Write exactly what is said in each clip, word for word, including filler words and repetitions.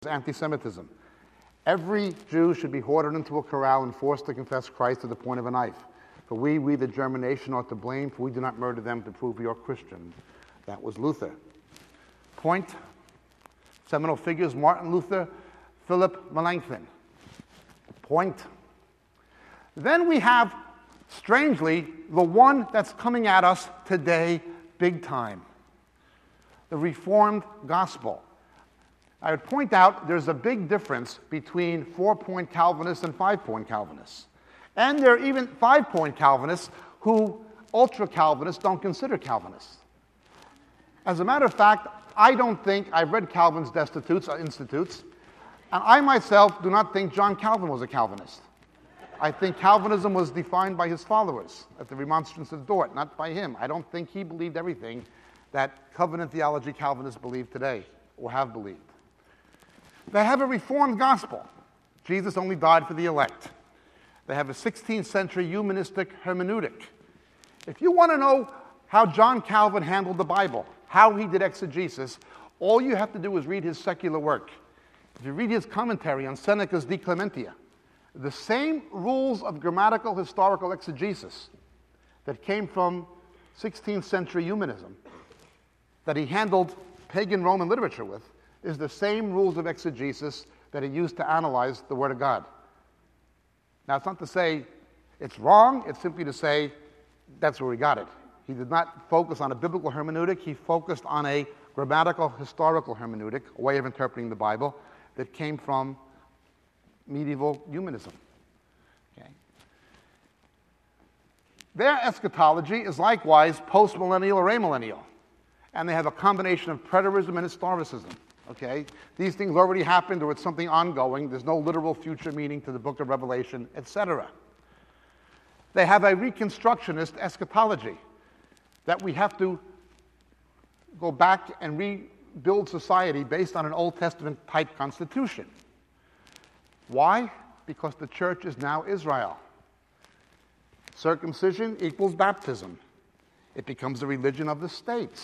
Anti-Semitism. Every Jew should be hoarded into a corral and forced to confess Christ to the point of a knife. For we, we the German nation, are to blame, for we do not murder them to prove we are Christians. That was Luther. Point, seminal figures, Martin Luther, Philip Melanchthon. Point. Then we have, strangely, the one that's coming at us today big time. The Reformed Gospel. I would point out there's a big difference between four-point Calvinists and five-point Calvinists. And there are even five-point Calvinists who ultra-Calvinists don't consider Calvinists. As a matter of fact, I don't think, I've read Calvin's Destitutes, uh, Institutes, and I myself do not think John Calvin was a Calvinist. I think Calvinism was defined by his followers at the Remonstrance of Dort, not by him. I don't think he believed everything that covenant theology Calvinists believe today, or have believed. They have a Reformed gospel. Jesus only died for the elect. They have a sixteenth century humanistic hermeneutic. If you want to know how John Calvin handled the Bible, how he did exegesis, all you have to do is read his secular work. If you read his commentary on Seneca's De Clementia, the same rules of grammatical historical exegesis that came from sixteenth century humanism, that he handled pagan Roman literature with, is the same rules of exegesis that he used to analyze the Word of God. Now, it's not to say it's wrong, it's simply to say that's where he got it. He did not focus on a biblical hermeneutic, he focused on a grammatical historical hermeneutic, a way of interpreting the Bible, that came from medieval humanism. Okay. Their eschatology is likewise postmillennial or amillennial, and they have a combination of preterism and historicism. Okay? These things already happened, or it's something ongoing. There's no literal future meaning to the book of Revelation, et cetera. They have a reconstructionist eschatology, that we have to go back and rebuild society based on an Old Testament type constitution. Why? Because the church is now Israel. Circumcision equals baptism. It becomes the religion of the state.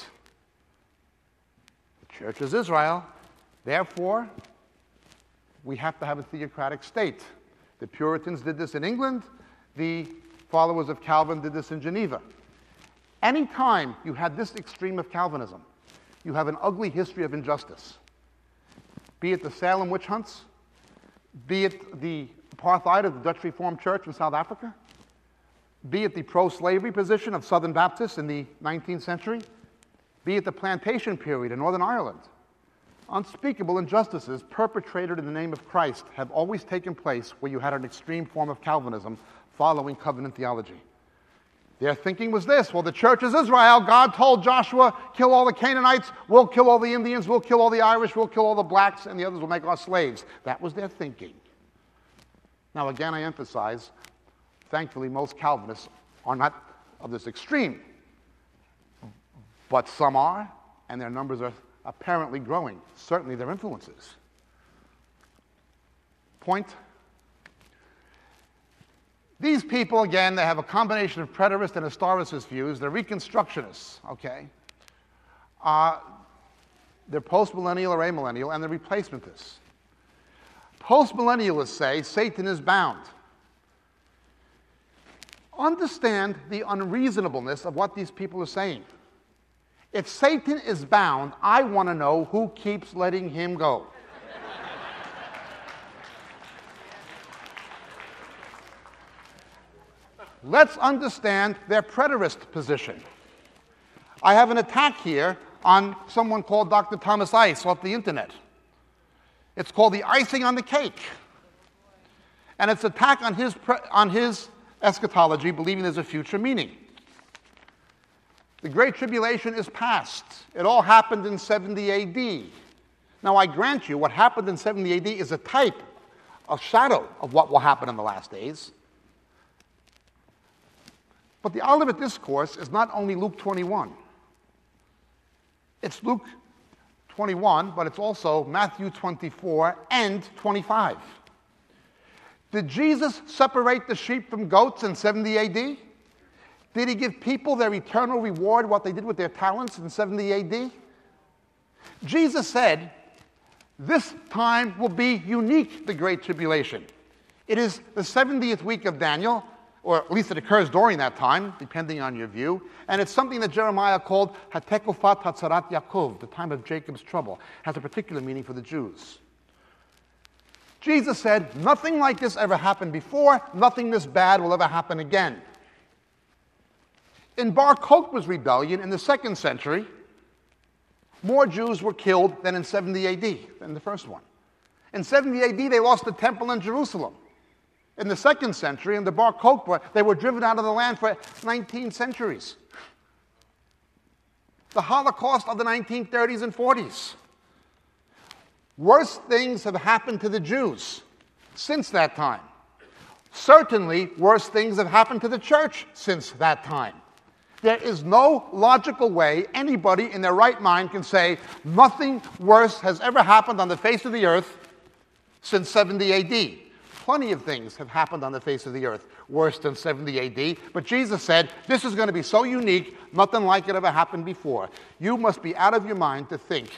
The church is Israel. Therefore, we have to have a theocratic state. The Puritans did this in England. The followers of Calvin did this in Geneva. Anytime you had this extreme of Calvinism, you have an ugly history of injustice. Be it the Salem witch hunts, be it the apartheid of the Dutch Reformed Church in South Africa, be it the pro-slavery position of Southern Baptists in the nineteenth century, be it the plantation period in Northern Ireland. Unspeakable injustices perpetrated in the name of Christ have always taken place where you had an extreme form of Calvinism following covenant theology. Their thinking was this: well, the church is Israel. God told Joshua, kill all the Canaanites, we'll kill all the Indians, we'll kill all the Irish, we'll kill all the blacks, and the others will make us slaves. That was their thinking. Now, again, I emphasize, thankfully, most Calvinists are not of this extreme. But some are, and their numbers are apparently growing. Certainly their influences. Point. These people, again, they have a combination of preterist and historicist views. They're reconstructionists, okay? Uh, they're postmillennial or amillennial, and they're replacementists. Postmillennialists say Satan is bound. Understand the unreasonableness of what these people are saying. If Satan is bound, I want to know who keeps letting him go. Let's understand their preterist position. I have an attack here on someone called Doctor Thomas Ice off the internet. It's called the icing on the cake. And it's an attack on his, pre- on his eschatology, believing there's a future meaning. The Great Tribulation is past. It all happened in seventy A D. Now, I grant you, what happened in seventy A D is a type, a shadow of what will happen in the last days. But the Olivet Discourse is not only Luke twenty-one. It's Luke twenty-one, but it's also Matthew twenty-four and twenty-five. Did Jesus separate the sheep from goats in seventy A D? Did he give people their eternal reward, what they did with their talents in seventy A D? Jesus said, This time will be unique, the Great Tribulation. It is the seventieth week of Daniel, or at least it occurs during that time, depending on your view, and it's something that Jeremiah called Hatekufat Hatzarat Yaakov, the time of Jacob's trouble. It has a particular meaning for the Jews. Jesus said, nothing like this ever happened before, nothing this bad will ever happen again. In Bar Kokhba's rebellion in the second century, more Jews were killed than in seventy A D, than the first one. In seventy A D, they lost the temple in Jerusalem. In the second century, in the Bar Kokhba, they were driven out of the land for nineteen centuries. The Holocaust of the nineteen thirties and forties. Worse things have happened to the Jews since that time. Certainly, worse things have happened to the church since that time. There is no logical way anybody in their right mind can say nothing worse has ever happened on the face of the earth since seventy A D. Plenty of things have happened on the face of the earth worse than seventy A D, but Jesus said, this is going to be so unique, nothing like it ever happened before. You must be out of your mind to think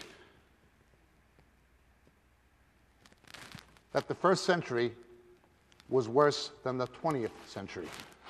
that the first century was worse than the twentieth century.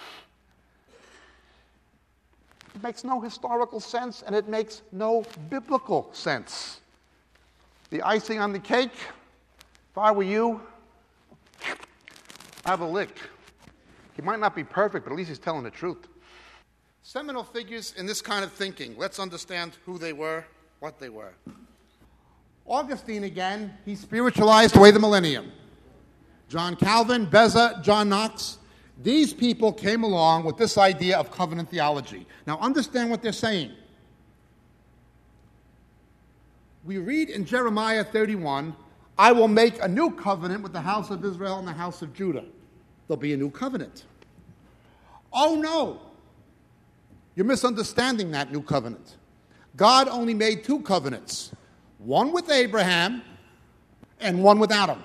It makes no historical sense, and it makes no biblical sense. The icing on the cake, if I were you, have a lick. He might not be perfect, but at least he's telling the truth. Seminal figures in this kind of thinking. Let's understand who they were, what they were. Augustine, again, he spiritualized away the millennium. John Calvin, Beza, John Knox, these people came along with this idea of covenant theology. Now understand what they're saying. We read in Jeremiah thirty-one, I will make a new covenant with the house of Israel and the house of Judah. There'll be a new covenant. Oh no! You're misunderstanding that new covenant. God only made two covenants. One with Abraham and one with Adam.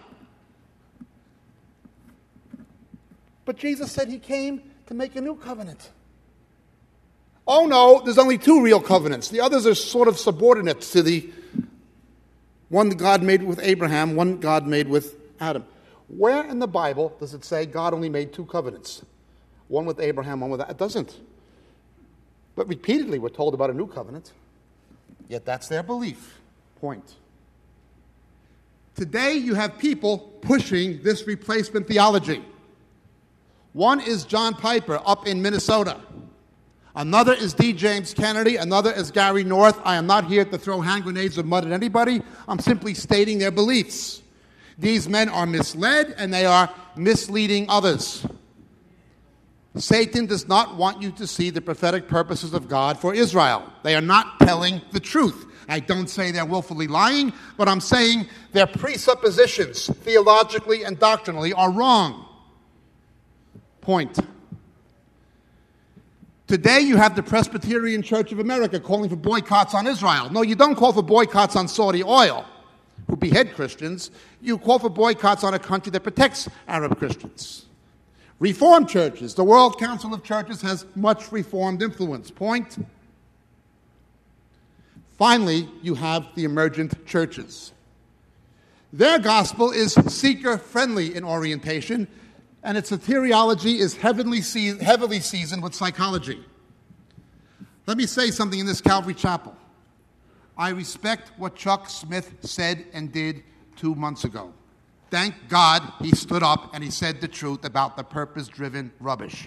But Jesus said he came to make a new covenant. Oh no, there's only two real covenants. The others are sort of subordinate to the one that God made with Abraham, one God made with Adam. Where in the Bible does it say God only made two covenants? One with Abraham, one with Adam? It doesn't. But repeatedly we're told about a new covenant. Yet that's their belief. Point. Today you have people pushing this replacement theology. One is John Piper up in Minnesota. Another is D. James Kennedy. Another is Gary North. I am not here to throw hand grenades of mud at anybody. I'm simply stating their beliefs. These men are misled and they are misleading others. Satan does not want you to see the prophetic purposes of God for Israel. They are not telling the truth. I don't say they're willfully lying, but I'm saying their presuppositions, theologically and doctrinally, are wrong. Point. Today you have the Presbyterian Church of America calling for boycotts on Israel. No, you don't call for boycotts on Saudi oil, who behead Christians. You call for boycotts on a country that protects Arab Christians. Reformed churches. The World Council of Churches has much Reformed influence. Point. Finally, you have the emergent churches. Their gospel is seeker-friendly in orientation, and its soteriology is heavily, se- heavily seasoned with psychology. Let me say something in this Calvary Chapel. I respect what Chuck Smith said and did two months ago. Thank God he stood up and he said the truth about the purpose-driven rubbish.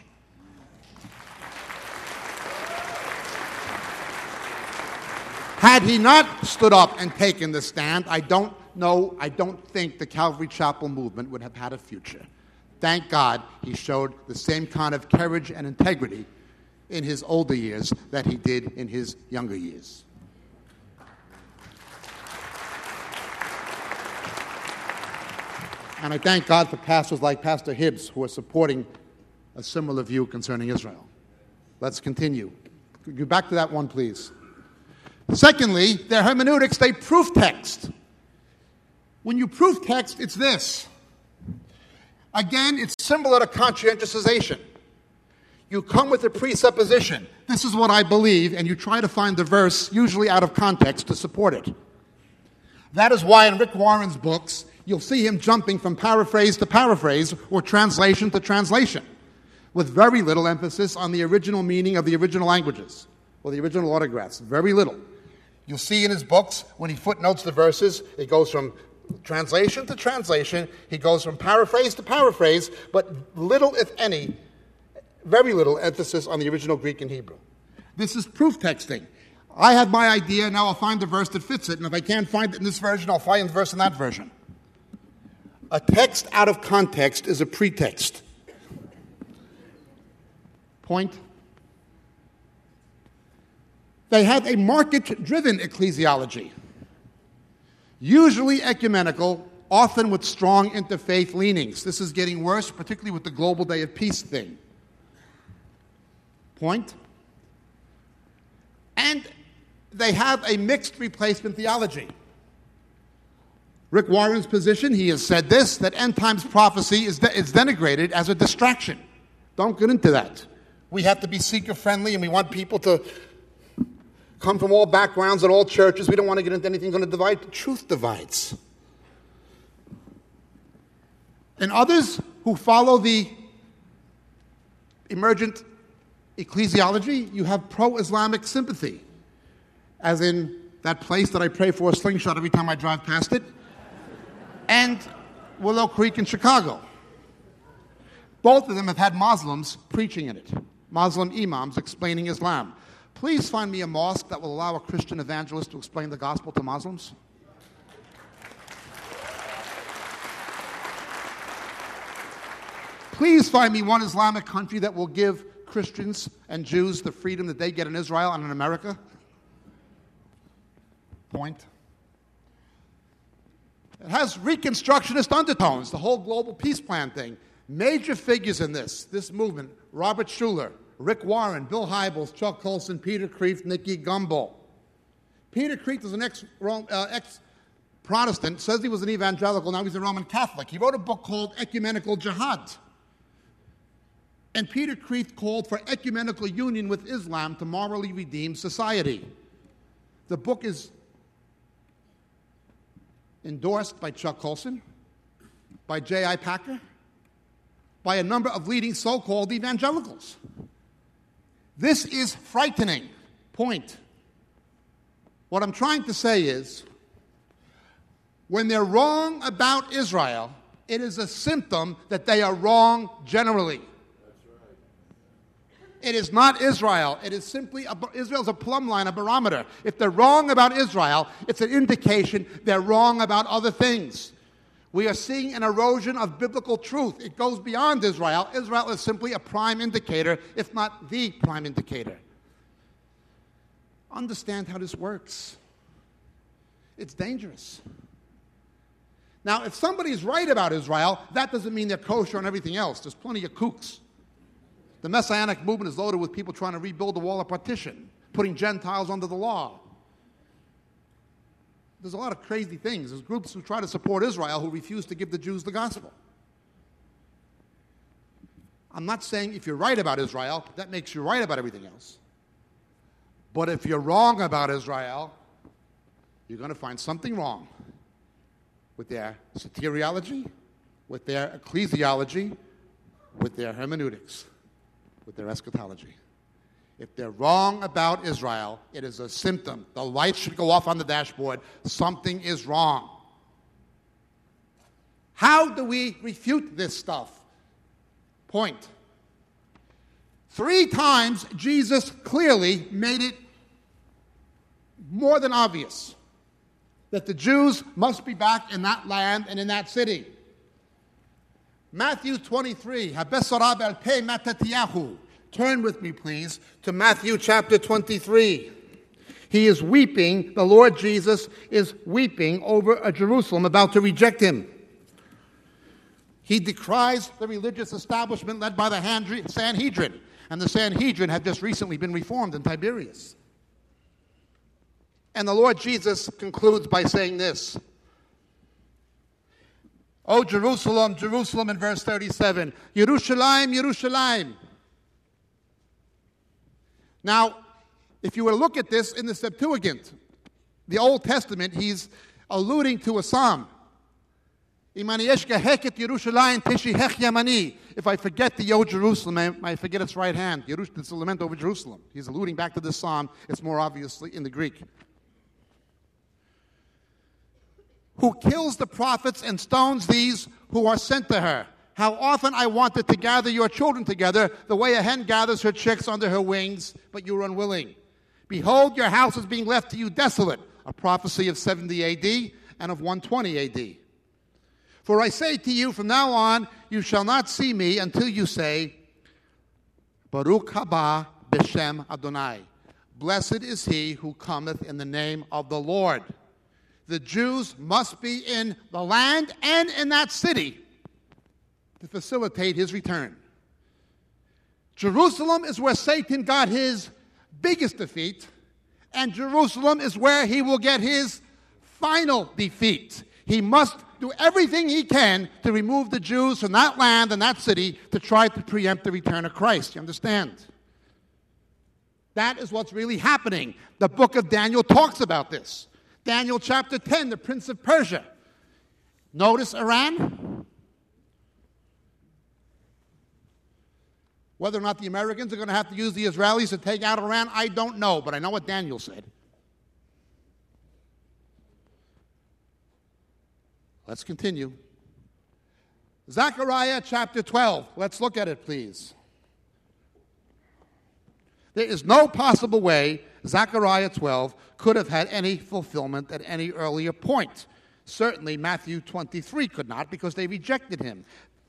Had he not stood up and taken the stand, I don't know, I don't think the Calvary Chapel movement would have had a future. Thank God he showed the same kind of courage and integrity in his older years that he did in his younger years. And I thank God for pastors like Pastor Hibbs who are supporting a similar view concerning Israel. Let's continue. Go back to that one, please. Secondly, their hermeneutics, they proof text. When you proof text, it's this. Again, it's similar to conscientiousization. You come with a presupposition. This is what I believe, and you try to find the verse, usually out of context, to support it. That is why in Rick Warren's books, you'll see him jumping from paraphrase to paraphrase or translation to translation, with very little emphasis on the original meaning of the original languages or the original autographs. Very little. You'll see in his books, when he footnotes the verses, it goes from translation to translation. He goes from paraphrase to paraphrase, but little, if any, very little emphasis on the original Greek and Hebrew. This is proof texting. I have my idea, now I'll find the verse that fits it, and if I can't find it in this version, I'll find the verse in that version. A text out of context is a pretext. Point. They had a market-driven ecclesiology, usually ecumenical, often with strong interfaith leanings. This is getting worse, particularly with the Global Day of Peace thing. Point. And they have a mixed replacement theology. Rick Warren's position, he has said this, that end times prophecy is, de- is denigrated as a distraction. Don't get into that. We have to be seeker-friendly, and we want people to come from all backgrounds and all churches. We don't want to get into anything going to divide. The truth divides. And others who follow the emergent ecclesiology, you have pro-Islamic sympathy, as in that place that I pray for a slingshot every time I drive past it, and Willow Creek in Chicago. Both of them have had Muslims preaching in it, Muslim imams explaining Islam. Please find me a mosque that will allow a Christian evangelist to explain the gospel to Muslims. Please find me one Islamic country that will give Christians and Jews the freedom that they get in Israel and in America. Point. It has Reconstructionist undertones, the whole global peace plan thing. Major figures in this, this movement, Robert Schuller, Rick Warren, Bill Hybels, Chuck Colson, Peter Kreeft, Nicky Gumbel. Peter Kreeft is an ex, uh, ex-Protestant, says he was an evangelical, now he's a Roman Catholic. He wrote a book called Ecumenical Jihad. And Peter Kreeft called for ecumenical union with Islam to morally redeem society. The book is endorsed by Chuck Colson, by J I Packer, by a number of leading so-called evangelicals. This is frightening. Point. What I'm trying to say is, when they're wrong about Israel, it is a symptom that they are wrong generally. It is not Israel. It is simply, a, Israel's a plumb line, a barometer. If they're wrong about Israel, it's an indication they're wrong about other things. We are seeing an erosion of biblical truth. It goes beyond Israel. Israel is simply a prime indicator, if not the prime indicator. Understand how this works. It's dangerous. Now, if somebody is right about Israel, that doesn't mean they're kosher on everything else. There's plenty of kooks. The Messianic movement is loaded with people trying to rebuild the wall of partition, putting Gentiles under the law. There's a lot of crazy things. There's groups who try to support Israel who refuse to give the Jews the gospel. I'm not saying if you're right about Israel, that makes you right about everything else. But if you're wrong about Israel, you're going to find something wrong with their soteriology, with their ecclesiology, with their hermeneutics, with their eschatology. If they're wrong about Israel, it is a symptom. The light should go off on the dashboard. Something is wrong. How do we refute this stuff? Point. Three times Jesus clearly made it more than obvious that the Jews must be back in that land and in that city. Matthew twenty-three, Habesarab el Pei Matatiyahu. Turn with me, please, to Matthew chapter twenty-three. He is weeping, the Lord Jesus is weeping over a Jerusalem about to reject him. He decries the religious establishment led by the Sanhedrin, and the Sanhedrin had just recently been reformed in Tiberias. And the Lord Jesus concludes by saying this. O Jerusalem, Jerusalem, in verse thirty-seven, Yerushalayim, Yerushalayim. Now, if you were to look at this in the Septuagint, the Old Testament, he's alluding to a psalm. If I forget the O Jerusalem, I forget its right hand. It's a lament over Jerusalem. He's alluding back to this psalm. It's more obviously in the Greek. Who kills the prophets and stones these who are sent to her. How often I wanted to gather your children together, the way a hen gathers her chicks under her wings, but you were unwilling. Behold, your house is being left to you desolate. A prophecy of seventy A D and of one twenty A D. For I say to you, from now on, you shall not see me until you say, Baruch haba b'shem Adonai. Blessed is he who cometh in the name of the Lord. The Jews must be in the land and in that city to facilitate his return. Jerusalem is where Satan got his biggest defeat, and Jerusalem is where he will get his final defeat. He must do everything he can to remove the Jews from that land and that city to try to preempt the return of Christ. You understand? That is what's really happening. The book of Daniel talks about this. Daniel chapter ten, the prince of Persia. Notice Iran. Whether or not the Americans are going to have to use the Israelis to take out Iran, I don't know, but I know what Daniel said. Let's continue. Zechariah chapter twelve. Let's look at it, please. There is no possible way Zechariah twelve could have had any fulfillment at any earlier point. Certainly Matthew twenty-three could not, because they rejected him.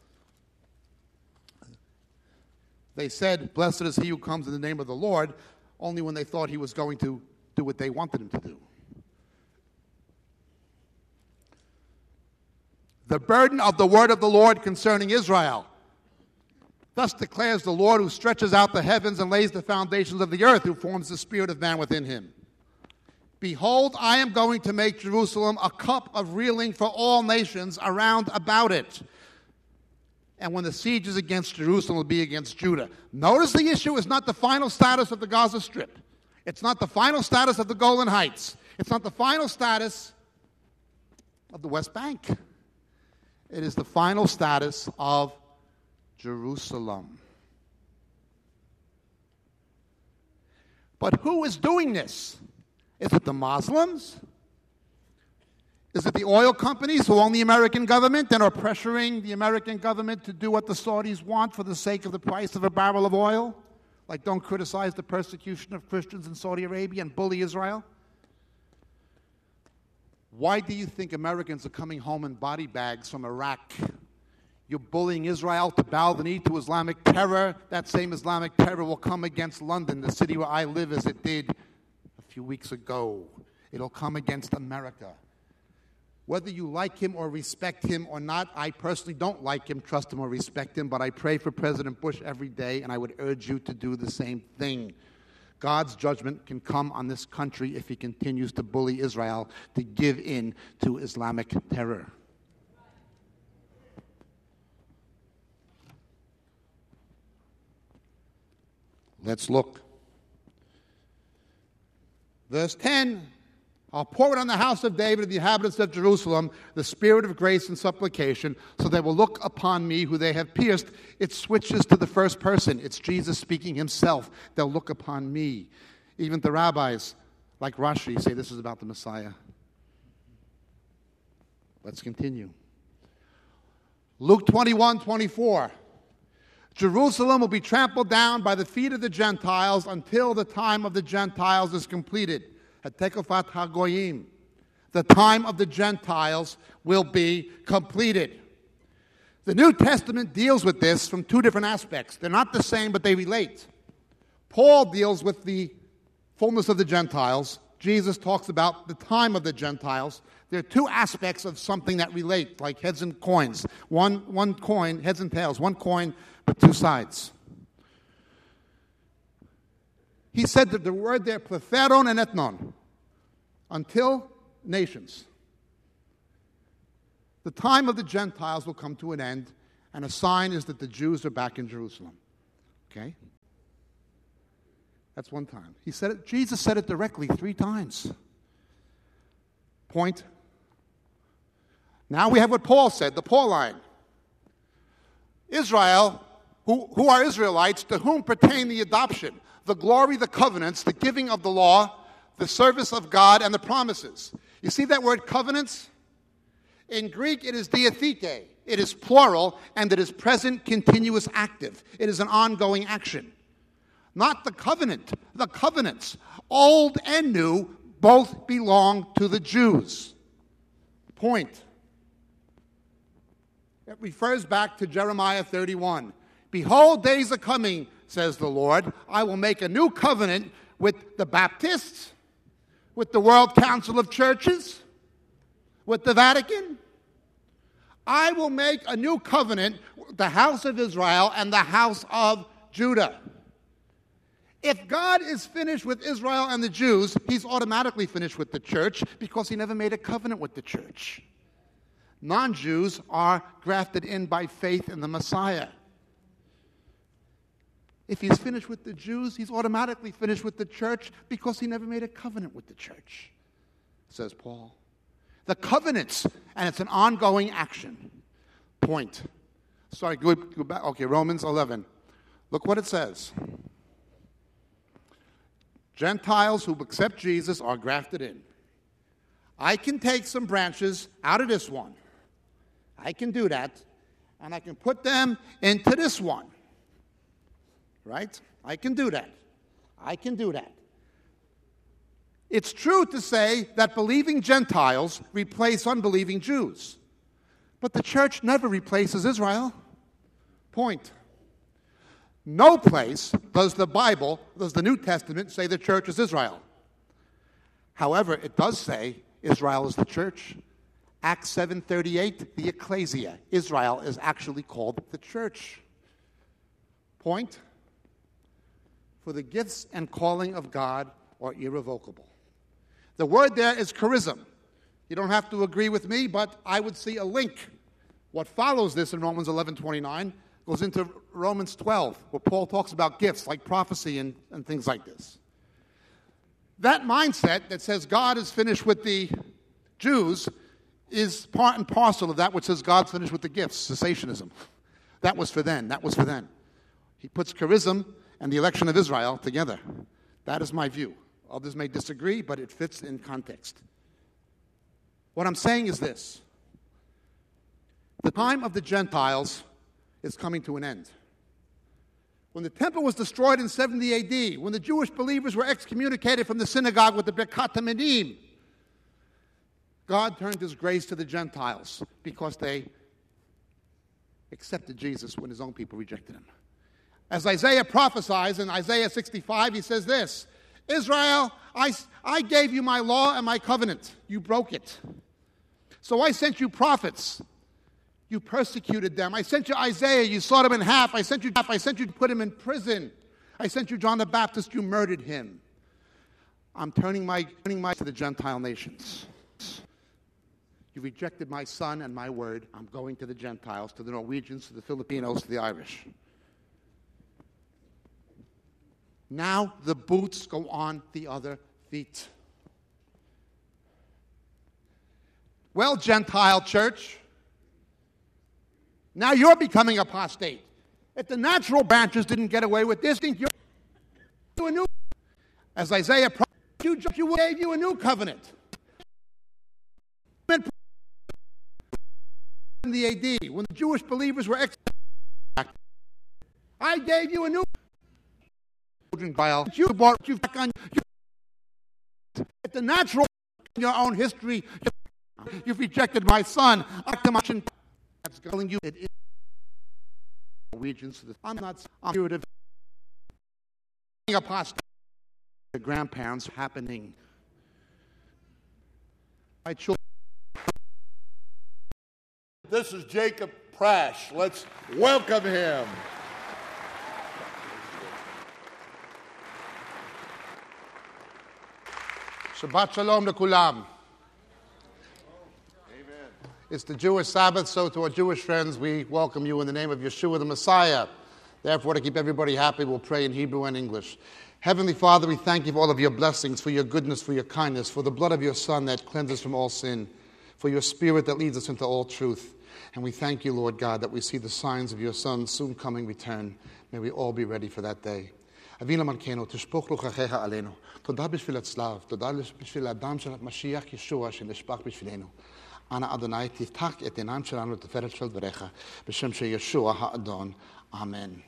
They said, blessed is he who comes in the name of the Lord, only when they thought he was going to do what they wanted him to do. The burden of the word of the Lord concerning Israel. Thus declares the Lord, who stretches out the heavens and lays the foundations of the earth, who forms the spirit of man within him. Behold, I am going to make Jerusalem a cup of reeling for all nations around about it. And when the siege is against Jerusalem, will be against Judah. Notice the issue is not the final status of the Gaza Strip. It's not the final status of the Golan Heights. It's not the final status of the West Bank. It is the final status of Jerusalem. But who is doing this? Is it the Muslims? Is it the oil companies who own the American government and are pressuring the American government to do what the Saudis want for the sake of the price of a barrel of oil? Like, don't criticize the persecution of Christians in Saudi Arabia and bully Israel? Why do you think Americans are coming home in body bags from Iraq? You're bullying Israel to bow the knee to Islamic terror. That same Islamic terror will come against London, the city where I live, as it did a few weeks ago. It'll come against America. Whether you like him or respect him or not, I personally don't like him, trust him, or respect him, but I pray for President Bush every day, and I would urge you to do the same thing. God's judgment can come on this country if he continues to bully Israel to give in to Islamic terror. Let's look. Verse ten, I'll pour it on the house of David and the inhabitants of Jerusalem, the spirit of grace and supplication, so they will look upon me who they have pierced. It switches to the first person. It's Jesus speaking himself. They'll look upon me. Even the rabbis, like Rashi, say this is about the Messiah. Let's continue. Luke twenty-one twenty-four. Jerusalem will be trampled down by the feet of the Gentiles until the time of the Gentiles is completed. Hatekofat HaGoyim. The time of the Gentiles will be completed. The New Testament deals with this from two different aspects. They're not the same, but they relate. Paul deals with the fullness of the Gentiles. Jesus talks about the time of the Gentiles. There are two aspects of something that relate, like heads and coins. One, one coin, heads and tails. One coin, but two sides. He said that the word there, pletheron and ethnon, until nations. The time of the Gentiles will come to an end, and a sign is that the Jews are back in Jerusalem. Okay? That's one time. He said it, Jesus said it directly three times. Point, Now we have what Paul said, the Pauline. Israel, who, who are Israelites, to whom pertain the adoption, the glory, the covenants, the giving of the law, the service of God, and the promises. You see that word covenants? In Greek, it is diatheke. It is plural, and it is present, continuous, active. It is an ongoing action. Not the covenant. The covenants, old and new, both belong to the Jews. Point. It refers back to Jeremiah thirty-one. Behold, days are coming, says the Lord. I will make a new covenant with the Baptists, with the World Council of Churches, with the Vatican. I will make a new covenant with the house of Israel and the house of Judah. If God is finished with Israel and the Jews, he's automatically finished with the church because he never made a covenant with the church. Non-Jews are grafted in by faith in the Messiah. If he's finished with the Jews, he's automatically finished with the church because he never made a covenant with the church, says Paul. The covenants, and it's an ongoing action. Point. Sorry, go, go back. Okay, Romans eleven. Look what it says. Gentiles who accept Jesus are grafted in. I can take some branches out of this one. I can do that, and I can put them into this one. Right? I can do that. I can do that. It's true to say that believing Gentiles replace unbelieving Jews. But the church never replaces Israel. Point. No place does the Bible, does the New Testament say the church is Israel. However, it does say Israel is the church. Acts seven thirty-eight, the ecclesia. Israel is actually called the church. Point. For the gifts and calling of God are irrevocable. The word there is charism. You don't have to agree with me, but I would see a link. What follows this in Romans eleven twenty-nine goes into Romans twelve, where Paul talks about gifts like prophecy and, and things like this. That mindset that says God is finished with the Jews is part and parcel of that which says God's finished with the gifts, cessationism. That was for then. That was for then. He puts charism and the election of Israel together. That is my view. Others may disagree, but it fits in context. What I'm saying is this. The time of the Gentiles is coming to an end. When the temple was destroyed in seventy A D, when the Jewish believers were excommunicated from the synagogue with the Birkat HaMinim, God turned his grace to the Gentiles because they accepted Jesus when his own people rejected him. As Isaiah prophesies in Isaiah sixty-five, he says this, Israel, I, I gave you my law and my covenant. You broke it. So I sent you prophets. You persecuted them. I sent you Isaiah. You sawed him in half. I sent you I sent you to put him in prison. I sent you John the Baptist. You murdered him. I'm turning my, turning my to the Gentile nations. You rejected my son and my word. I'm going to the Gentiles, to the Norwegians, to the Filipinos, to the Irish. Now the boots go on the other feet. Well, Gentile church, now you're becoming apostate. If the natural branches didn't get away with this, think you're a new, as Isaiah promised, you gave you a new covenant. In the A D, when the Jewish believers were executed, I gave you a new child. You brought you back on at the natural in your own history. You've rejected my son. That's telling you it is Norwegians. I'm not. I'm here to apostate. The grandparents happening. My children. This is Jacob Prasch. Let's welcome him. Shabbat shalom to kulam. Amen. It's the Jewish Sabbath, so to our Jewish friends, we welcome you in the name of Yeshua the Messiah. Therefore, to keep everybody happy, we'll pray in Hebrew and English. Heavenly Father, we thank you for all of your blessings, for your goodness, for your kindness, for the blood of your Son that cleanses from all sin, for your Spirit that leads us into all truth. And we thank you, Lord God, that we see the signs of your Son's soon coming return. May we all be ready for that day. אבינו מלכנו, תשפוך רוחך עלינו. תודה בשביל הצלב, תודה בשביל הדם של משיח ישוע שנשפך בשבילנו. אנא אדוני תפתח את עיניים שלנו לתפארת של דבריך, בשם של ישוע האדון. Amen.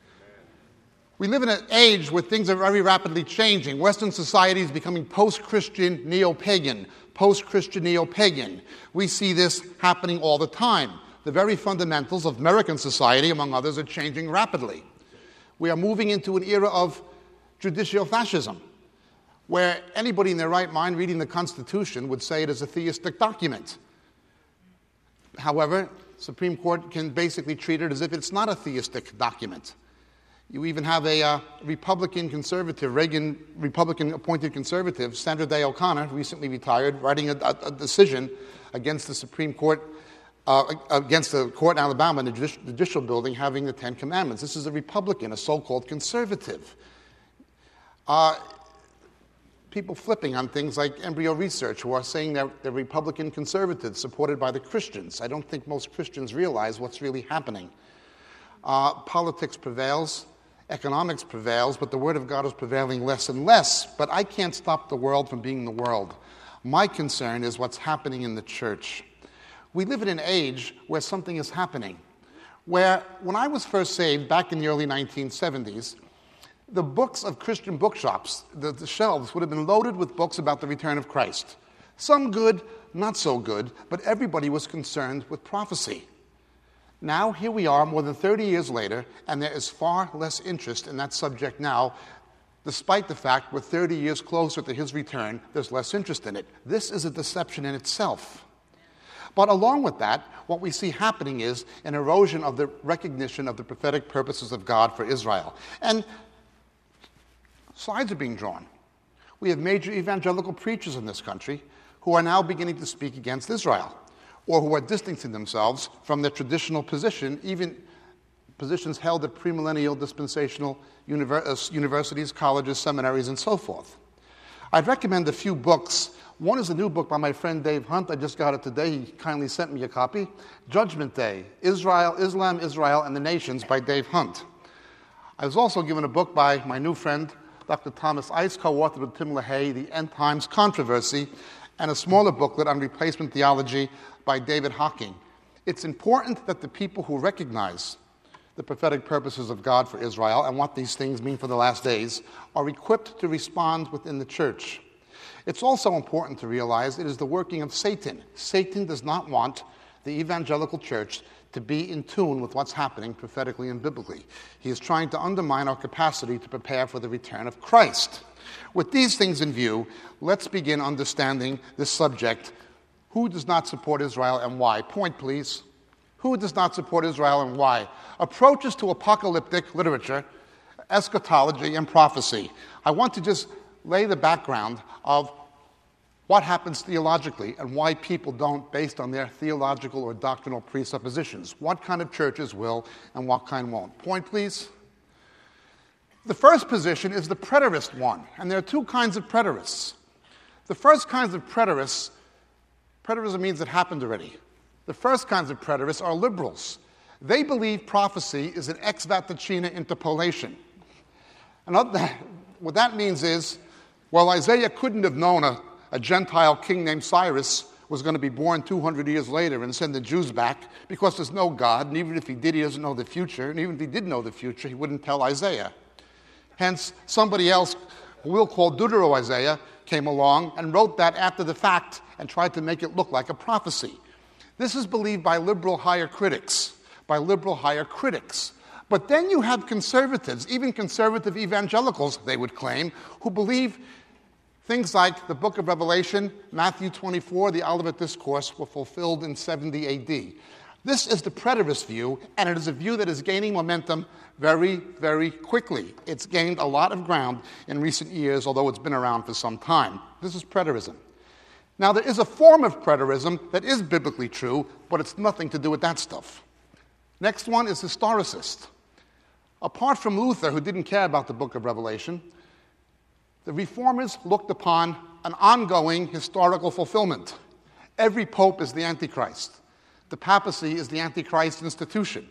We live in an age where things are very rapidly changing. Western society is becoming post-Christian, neo-pagan. Post-Christian, neo-pagan. We see this happening all the time. The very fundamentals of American society, among others, are changing rapidly. We are moving into an era of judicial fascism, where anybody in their right mind reading the Constitution would say it is a theistic document. However, Supreme Court can basically treat it as if it's not a theistic document. You even have a uh, Republican conservative, Reagan Republican-appointed conservative, Sandra Day O'Connor, recently retired, writing a, a, a decision against the Supreme Court, uh, against the court in Alabama in the judici- judicial building having the Ten Commandments. This is a Republican, a so-called conservative. Uh, people flipping on things like embryo research who are saying they're, they're Republican conservatives supported by the Christians. I don't think most Christians realize what's really happening. Uh, politics prevails. Economics prevails, but the Word of God is prevailing less and less. But I can't stop the world from being the world. My concern is what's happening in the church. We live in an age where something is happening. Where, when I was first saved, back in the early nineteen seventies, the books of Christian bookshops, the, the shelves would have been loaded with books about the return of Christ. Some good, not so good, but everybody was concerned with prophecy. Now, here we are, more than thirty years later, and there is far less interest in that subject now, despite the fact we're thirty years closer to his return, there's less interest in it. This is a deception in itself. But along with that, what we see happening is an erosion of the recognition of the prophetic purposes of God for Israel. And sides are being drawn. We have major evangelical preachers in this country who are now beginning to speak against Israel, or who are distancing themselves from their traditional position, even positions held at premillennial dispensational univer- universities, colleges, seminaries, and so forth. I'd recommend a few books. One is a new book by my friend Dave Hunt. I just got it today. He kindly sent me a copy. Judgment Day, Israel, Islam, Israel, and the Nations by Dave Hunt. I was also given a book by my new friend, Doctor Thomas Ice, co-authored with Tim LaHaye, The End Times Controversy, and a smaller booklet on replacement theology by David Hocking. It's important that the people who recognize the prophetic purposes of God for Israel and what these things mean for the last days are equipped to respond within the church. It's also important to realize it is the working of Satan. Satan does not want the evangelical church to be in tune with what's happening prophetically and biblically. He is trying to undermine our capacity to prepare for the return of Christ. With these things in view, let's begin understanding this subject. Who does not support Israel and why? Point, please. Who does not support Israel and why? Approaches to apocalyptic literature, eschatology, and prophecy. I want to just lay the background of what happens theologically and why people don't based on their theological or doctrinal presuppositions. What kind of churches will and what kind won't. Point, please. The first position is the preterist one, and there are two kinds of preterists. The first kinds of preterists, preterism means it happened already. The first kinds of preterists are liberals. They believe prophecy is an ex vatticina interpolation. And what that means is, well, Isaiah couldn't have known a, a Gentile king named Cyrus was going to be born two hundred years later and send the Jews back because there's no God, and even if he did, he doesn't know the future, and even if he did know the future, he wouldn't tell Isaiah. Hence, somebody else, who we'll call Deutero-Isaiah, came along and wrote that after the fact and tried to make it look like a prophecy. This is believed by liberal higher critics, by liberal higher critics. But then you have conservatives, even conservative evangelicals, they would claim, who believe things like the book of Revelation, Matthew twenty-four, the Olivet Discourse, were fulfilled in seventy A D. This is the preterist view, and it is a view that is gaining momentum very, very quickly. It's gained a lot of ground in recent years, although it's been around for some time. This is preterism. Now, there is a form of preterism that is biblically true, but it's nothing to do with that stuff. Next one is historicist. Apart from Luther, who didn't care about the book of Revelation, the Reformers looked upon an ongoing historical fulfillment. Every pope is the Antichrist. The papacy is the Antichrist institution.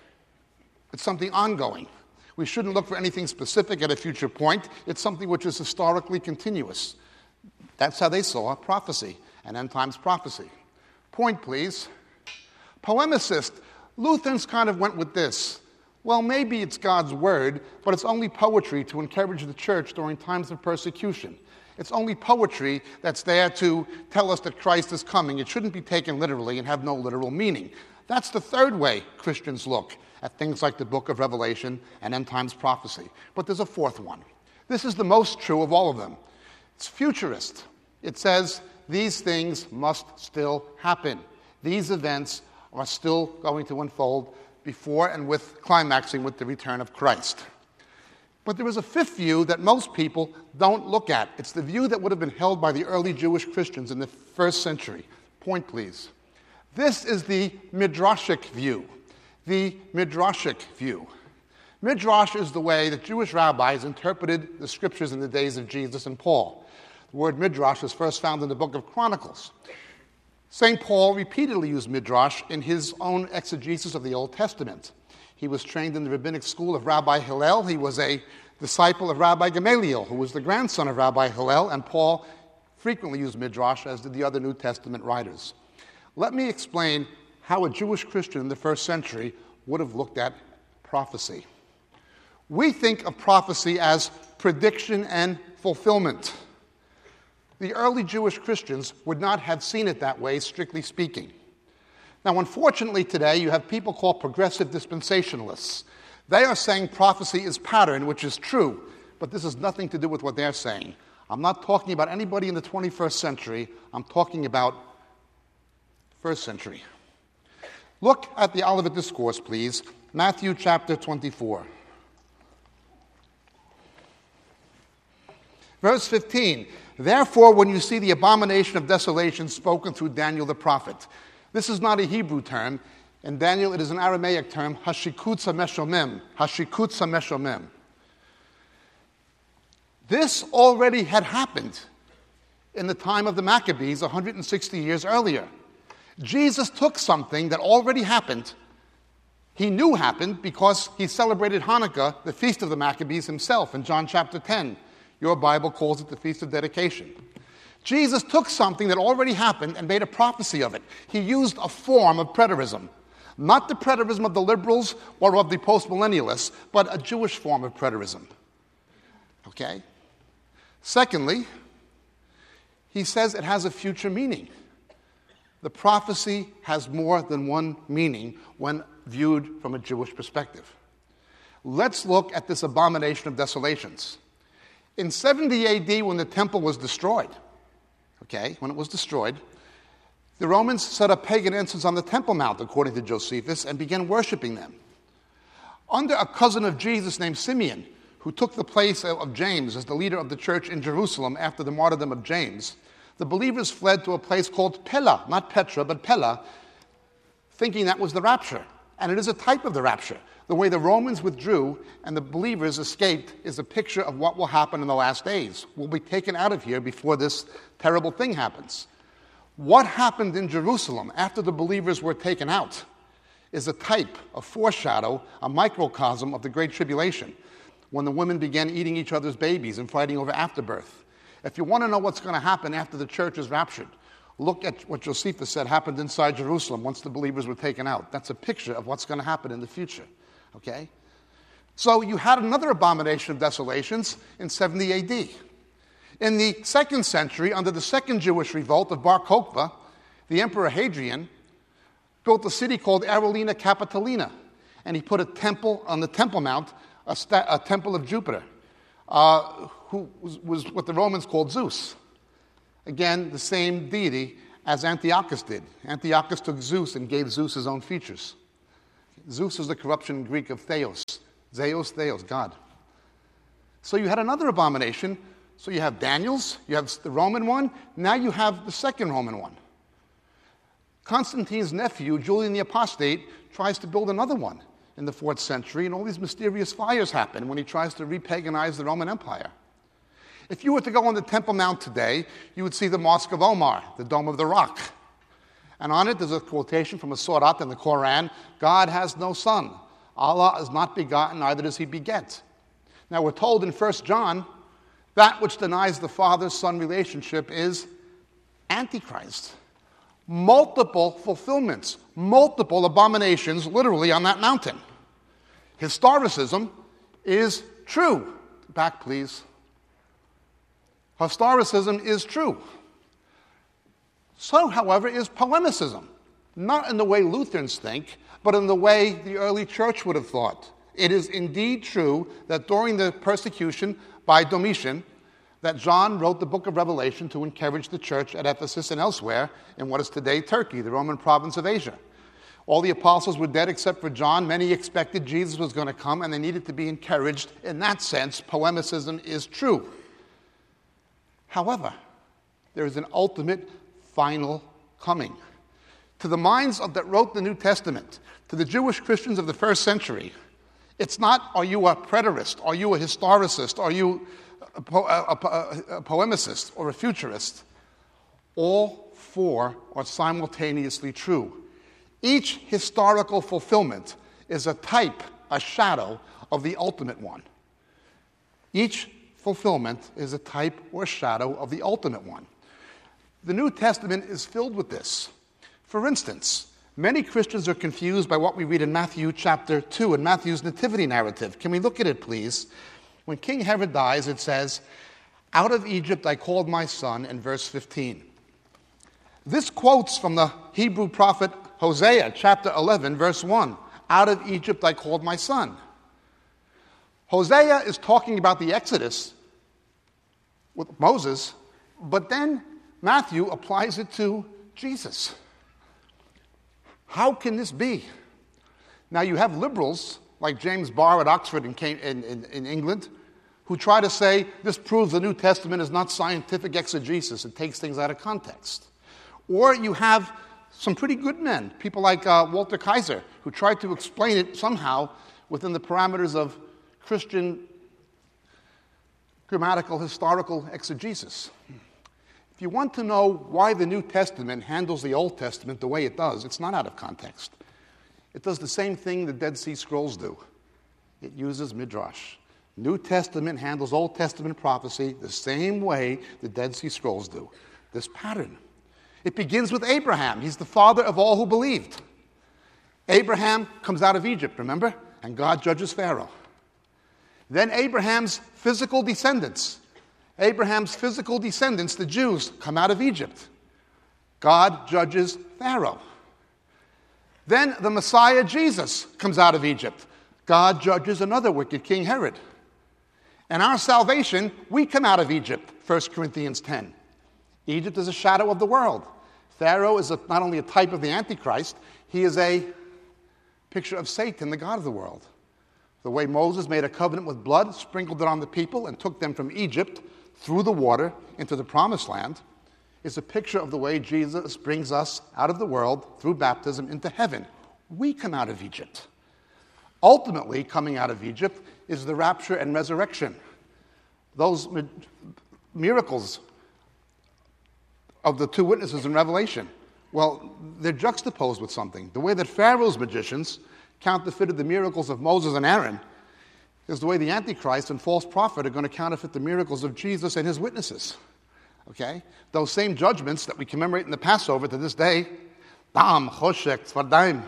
It's something ongoing. We shouldn't look for anything specific at a future point. It's something which is historically continuous. That's how they saw prophecy and end times prophecy. Point, please. Polemicist. Lutherans kind of went with this. Well, maybe it's God's word, but it's only poetry to encourage the church during times of persecution. It's only poetry that's there to tell us that Christ is coming. It shouldn't be taken literally and have no literal meaning. That's the third way Christians look at things like the book of Revelation and end times prophecy. But there's a fourth one. This is the most true of all of them. It's futurist. It says these things must still happen. These events are still going to unfold before and with climaxing with the return of Christ. But there is a fifth view that most people don't look at. It's the view that would have been held by the early Jewish Christians in the first century. Point, please. This is the Midrashic view. The Midrashic view. Midrash is the way that Jewish rabbis interpreted the scriptures in the days of Jesus and Paul. The word Midrash is first found in the book of Chronicles. Saint Paul repeatedly used Midrash in his own exegesis of the Old Testament. He was trained in the rabbinic school of Rabbi Hillel. He was a disciple of Rabbi Gamaliel, who was the grandson of Rabbi Hillel, and Paul frequently used Midrash, as did the other New Testament writers. Let me explain how a Jewish Christian in the first century would have looked at prophecy. We think of prophecy as prediction and fulfillment. The early Jewish Christians would not have seen it that way, strictly speaking. Now, unfortunately, today you have people called progressive dispensationalists. They are saying prophecy is pattern, which is true, but this has nothing to do with what they're saying. I'm not talking about anybody in the twenty-first century. I'm talking about first century. Look at the Olivet Discourse, please. Matthew chapter twenty-four. Verse fifteen. Therefore, when you see the abomination of desolation spoken through Daniel the prophet. This is not a Hebrew term. In Daniel, it is an Aramaic term, hashikutza meshomim. Hashikutza meshomim. This already had happened in the time of the Maccabees one hundred sixty years earlier. Jesus took something that already happened, he knew happened because he celebrated Hanukkah, the Feast of the Maccabees, himself in John chapter ten. Your Bible calls it the Feast of Dedication. Jesus took something that already happened and made a prophecy of it. He used a form of preterism. Not the preterism of the liberals or of the postmillennialists, but a Jewish form of preterism. Okay? Secondly, he says it has a future meaning. The prophecy has more than one meaning when viewed from a Jewish perspective. Let's look at this abomination of desolations. In seventy A D, when the temple was destroyed, okay, when it was destroyed, the Romans set up pagan incense on the Temple Mount, according to Josephus, and began worshiping them. Under a cousin of Jesus named Simeon, who took the place of James as the leader of the church in Jerusalem after the martyrdom of James, the believers fled to a place called Pella, not Petra, but Pella, thinking that was the rapture. And it is a type of the rapture. The way the Romans withdrew and the believers escaped is a picture of what will happen in the last days. We'll be taken out of here before this terrible thing happens. What happened in Jerusalem after the believers were taken out is a type, a foreshadow, a microcosm of the Great Tribulation, when the women began eating each other's babies and fighting over afterbirth. If you want to know what's going to happen after the church is raptured, look at what Josephus said happened inside Jerusalem once the believers were taken out. That's a picture of what's going to happen in the future. Okay? So you had another abomination of desolations in seventy A D. In the second century, under the second Jewish revolt of Bar Kokhba, the Emperor Hadrian built a city called Arolina Capitolina, and he put a temple on the Temple Mount, a, sta- a temple of Jupiter, uh, who was, was what the Romans called Zeus. Again, the same deity as Antiochus did. Antiochus took Zeus and gave Zeus his own features. Zeus is the corruption in Greek of theos. Zeus, theos, God. So you had another abomination. So you have Daniel's, you have the Roman one, now you have the second Roman one. Constantine's nephew, Julian the Apostate, tries to build another one in the fourth century, and all these mysterious fires happen when he tries to repaganize the Roman Empire. If you were to go on the Temple Mount today, you would see the Mosque of Omar, the Dome of the Rock. And on it there's a quotation from a Surat in the Quran: God has no son. Allah is not begotten, neither does he beget. Now we're told in First John, that which denies the father-son relationship is Antichrist. Multiple fulfillments, multiple abominations literally on that mountain. Historicism is true. Back, please. Historicism is true. So, however, is polemicism. Not in the way Lutherans think, but in the way the early church would have thought. It is indeed true that during the persecution by Domitian, that John wrote the book of Revelation to encourage the church at Ephesus and elsewhere in what is today Turkey, the Roman province of Asia. All the apostles were dead except for John. Many expected Jesus was going to come, and they needed to be encouraged. In that sense, polemicism is true. However, there is an ultimate final coming. To the minds of that wrote the New Testament, to the Jewish Christians of the first century, it's not, are you a preterist? Are you a historicist? Are you a, po- a, a, a polemicist or a futurist? All four are simultaneously true. Each historical fulfillment is a type, a shadow of the ultimate one. Each fulfillment is a type or shadow of the ultimate one. The New Testament is filled with this. For instance, many Christians are confused by what we read in Matthew chapter two, in Matthew's nativity narrative. Can we look at it, please? When King Herod dies, it says, "Out of Egypt I called my son," in verse fifteen. This quotes from the Hebrew prophet Hosea, chapter eleven, verse one. "Out of Egypt I called my son." Hosea is talking about the Exodus with Moses, but then Matthew applies it to Jesus. How can this be? Now you have liberals like James Barr at Oxford in, in, in, in England who try to say this proves the New Testament is not scientific exegesis. It takes things out of context. Or you have some pretty good men, people like uh, Walter Kaiser, who tried to explain it somehow within the parameters of Christian grammatical, historical exegesis. If you want to know why the New Testament handles the Old Testament the way it does, it's not out of context. It does the same thing the Dead Sea Scrolls do. It uses Midrash. New Testament handles Old Testament prophecy the same way the Dead Sea Scrolls do. This pattern. It begins with Abraham. He's the father of all who believed. Abraham comes out of Egypt, remember? And God judges Pharaoh. Then Abraham's physical descendants. Abraham's physical descendants, the Jews, come out of Egypt. God judges Pharaoh. Then the Messiah, Jesus, comes out of Egypt. God judges another wicked king, Herod. And our salvation, we come out of Egypt, First Corinthians ten. Egypt is a shadow of the world. Pharaoh is a, not only a type of the Antichrist, he is a picture of Satan, the god of the world. The way Moses made a covenant with blood, sprinkled it on the people, and took them from Egypt through the water into the promised land, is a picture of the way Jesus brings us out of the world through baptism into heaven. We come out of Egypt. Ultimately, coming out of Egypt is the rapture and resurrection. Those mi- miracles of the two witnesses in Revelation, well, they're juxtaposed with something. The way that Pharaoh's magicians counterfeited the miracles of Moses and Aaron is the way the Antichrist and false prophet are going to counterfeit the miracles of Jesus and his witnesses. Okay? Those same judgments that we commemorate in the Passover to this day, Dam, Choshek, Tzvardaim,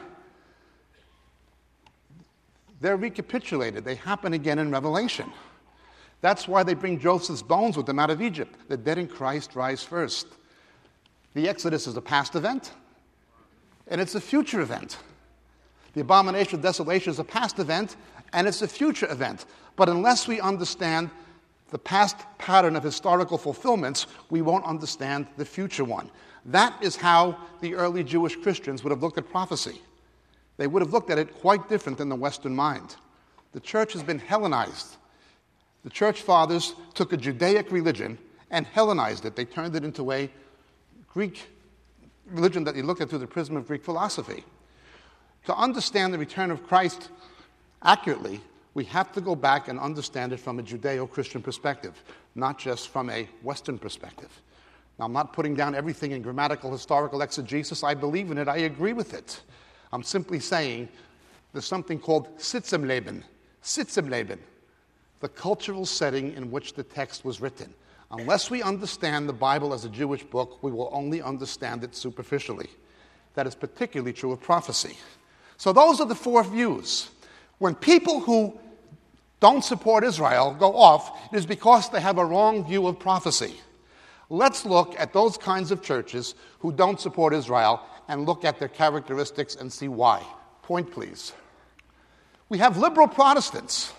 they're recapitulated. They happen again in Revelation. That's why they bring Joseph's bones with them out of Egypt. The dead in Christ rise first. The Exodus is a past event, and it's a future event. The abomination of desolation is a past event, and it's a future event. But unless we understand the past pattern of historical fulfillments, we won't understand the future one. That is how the early Jewish Christians would have looked at prophecy. They would have looked at it quite different than the Western mind. The church has been Hellenized. The church fathers took a Judaic religion and Hellenized it. They turned it into a Greek religion that they looked at through the prism of Greek philosophy. To understand the return of Christ accurately, we have to go back and understand it from a Judeo-Christian perspective, not just from a Western perspective. Now, I'm not putting down everything in grammatical, historical exegesis. I believe in it. I agree with it. I'm simply saying there's something called Sitzemleben. Sitzemleben, the cultural setting in which the text was written. Unless we understand the Bible as a Jewish book, we will only understand it superficially. That is particularly true of prophecy. So those are the four views. When people who don't support Israel go off, it is because they have a wrong view of prophecy. Let's look at those kinds of churches who don't support Israel and look at their characteristics and see why. Point, please. We have liberal Protestants.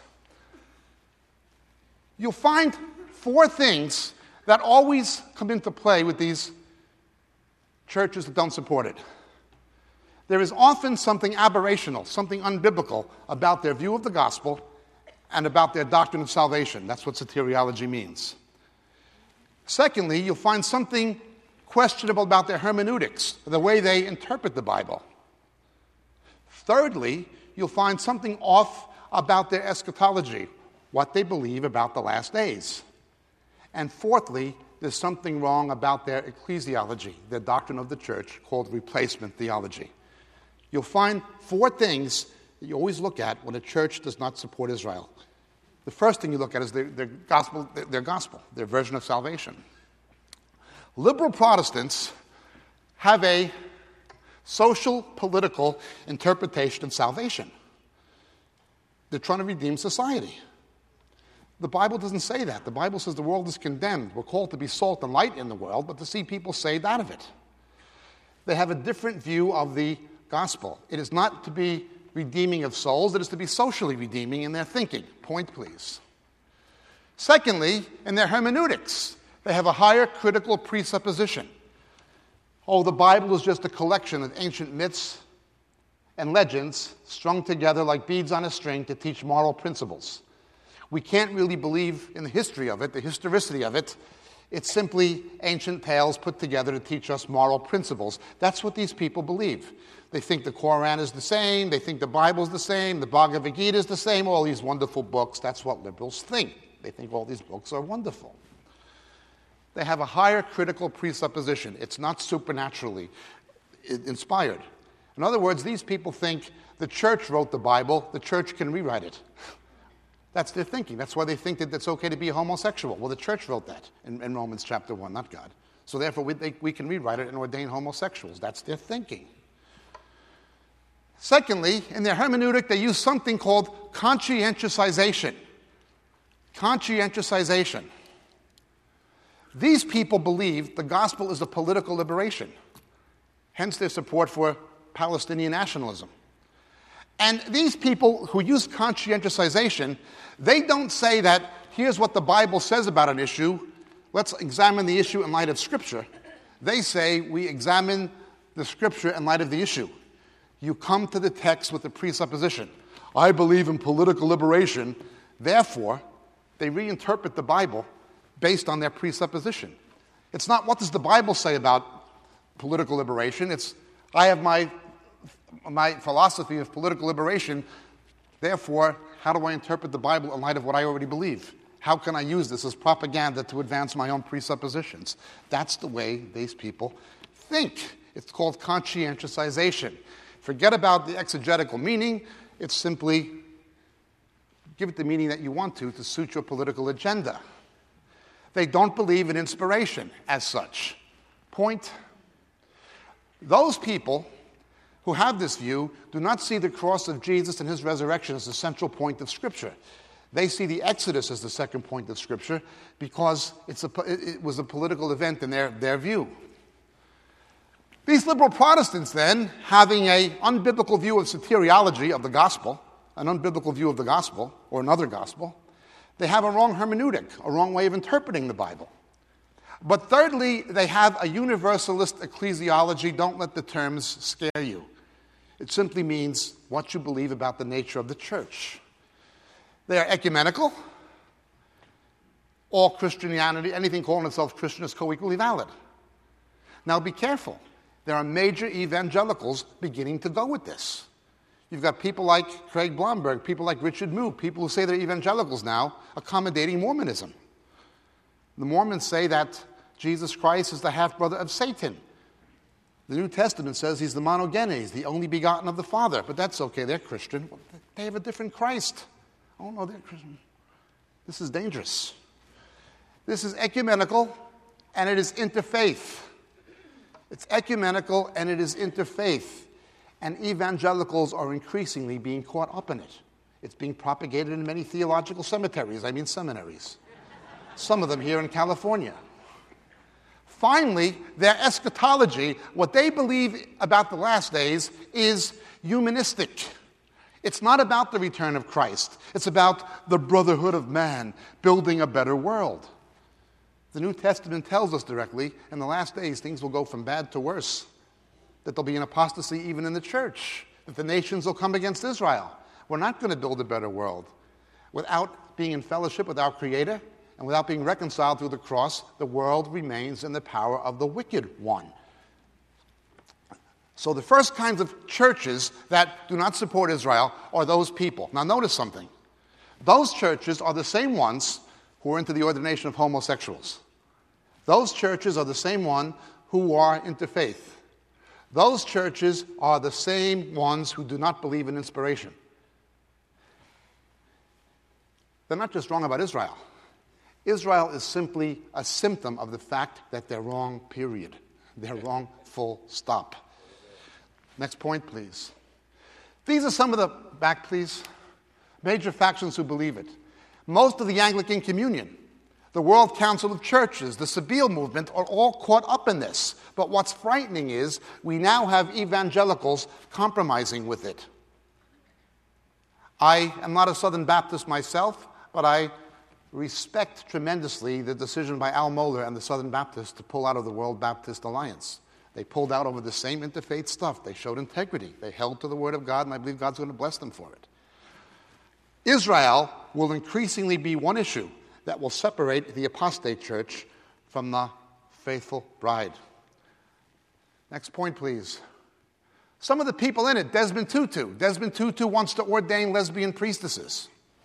You'll find four things that always come into play with these churches that don't support it. There is often something aberrational, something unbiblical about their view of the gospel and about their doctrine of salvation. That's what soteriology means. Secondly, you'll find something questionable about their hermeneutics, the way they interpret the Bible. Thirdly, you'll find something off about their eschatology, what they believe about the last days. And fourthly, there's something wrong about their ecclesiology, their doctrine of the church, called replacement theology. You'll find four things that you always look at when a church does not support Israel. The first thing you look at is their, their gospel, their, their gospel, their version of salvation. Liberal Protestants have a social, political interpretation of salvation. They're trying to redeem society. The Bible doesn't say that. The Bible says the world is condemned. We're called to be salt and light in the world, but to see people saved out of it. They have a different view of the gospel. It is not to be redeeming of souls. It is to be socially redeeming in their thinking. Point, please. Secondly, in their hermeneutics, they have a higher critical presupposition. Oh, the Bible is just a collection of ancient myths and legends strung together like beads on a string to teach moral principles. We can't really believe in the history of it, the historicity of it. It's simply ancient tales put together to teach us moral principles. That's what these people believe. They think the Quran is the same, they think the Bible is the same, the Bhagavad Gita is the same, all these wonderful books. That's what liberals think. They think all these books are wonderful. They have a higher critical presupposition. It's not supernaturally inspired. In other words, these people think the church wrote the Bible, the church can rewrite it. That's their thinking. That's why they think that it's okay to be homosexual. Well, the church wrote that in, in Romans chapter one, not God. So therefore, we, they, we can rewrite it and ordain homosexuals. That's their thinking. Secondly, in their hermeneutic, they use something called conscientiousization. Conscientiousization. These people believe the gospel is a political liberation, hence their support for Palestinian nationalism. And these people who use conscientiousization, they don't say that here's what the Bible says about an issue, let's examine the issue in light of Scripture. They say we examine the Scripture in light of the issue. You come to the text with a presupposition. I believe in political liberation, therefore, they reinterpret the Bible based on their presupposition. It's not what does the Bible say about political liberation, it's I have my my philosophy of political liberation, therefore, how do I interpret the Bible in light of what I already believe? How can I use this as propaganda to advance my own presuppositions? That's the way these people think. It's called conscientiousization. Forget about the exegetical meaning. It's simply give it the meaning that you want to to suit your political agenda. They don't believe in inspiration as such. Point. Those people who have this view do not see the cross of Jesus and his resurrection as the central point of Scripture. They see the Exodus as the second point of Scripture because it's a, it was a political event in their, their view. These liberal Protestants then, having an unbiblical view of soteriology of the gospel, an unbiblical view of the gospel, or another gospel, they have a wrong hermeneutic, a wrong way of interpreting the Bible. But thirdly, they have a universalist ecclesiology. Don't let the terms scare you. It simply means what you believe about the nature of the church. They are ecumenical. All Christianity, anything calling itself Christian is co-equally valid. Now be careful. There are major evangelicals beginning to go with this. You've got people like Craig Blomberg, people like Richard Mood, people who say they're evangelicals now, accommodating Mormonism. The Mormons say that Jesus Christ is the half-brother of Satan. The New Testament says he's the monogenes, the only begotten of the Father. But that's okay, they're Christian. They have a different Christ. Oh, no, they're Christian. This is dangerous. This is ecumenical, and it is interfaith. It's ecumenical, and it is interfaith. And evangelicals are increasingly being caught up in it. It's being propagated in many theological cemeteries, I mean seminaries. Some of them here in California. Finally, their eschatology, what they believe about the last days, is humanistic. It's not about the return of Christ. It's about the brotherhood of man, building a better world. The New Testament tells us directly, in the last days, things will go from bad to worse. That there'll be an apostasy even in the church. That the nations will come against Israel. We're not going to build a better world. Without being in fellowship with our Creator, and without being reconciled through the cross, the world remains in the power of the wicked one. So the first kinds of churches that do not support Israel are those people. Now notice something. Those churches are the same ones who are into the ordination of homosexuals. Those churches are the same one who are interfaith. Those churches are the same ones who do not believe in inspiration. They're not just wrong about Israel. Israel is simply a symptom of the fact that they're wrong, period. They're wrong, full stop. Next point, please. These are some of the, back please, major factions who believe it. Most of the Anglican Communion, the World Council of Churches, the Sabille movement are all caught up in this. But what's frightening is we now have evangelicals compromising with it. I am not a Southern Baptist myself, but I respect tremendously the decision by Al Mohler and the Southern Baptists to pull out of the World Baptist Alliance. They pulled out over the same interfaith stuff. They showed integrity. They held to the Word of God, and I believe God's going to bless them for it. Israel will increasingly be one issue that will separate the apostate church from the faithful bride. Next point, please. Some of the people in it, Desmond Tutu. Desmond Tutu wants to ordain lesbian priestesses.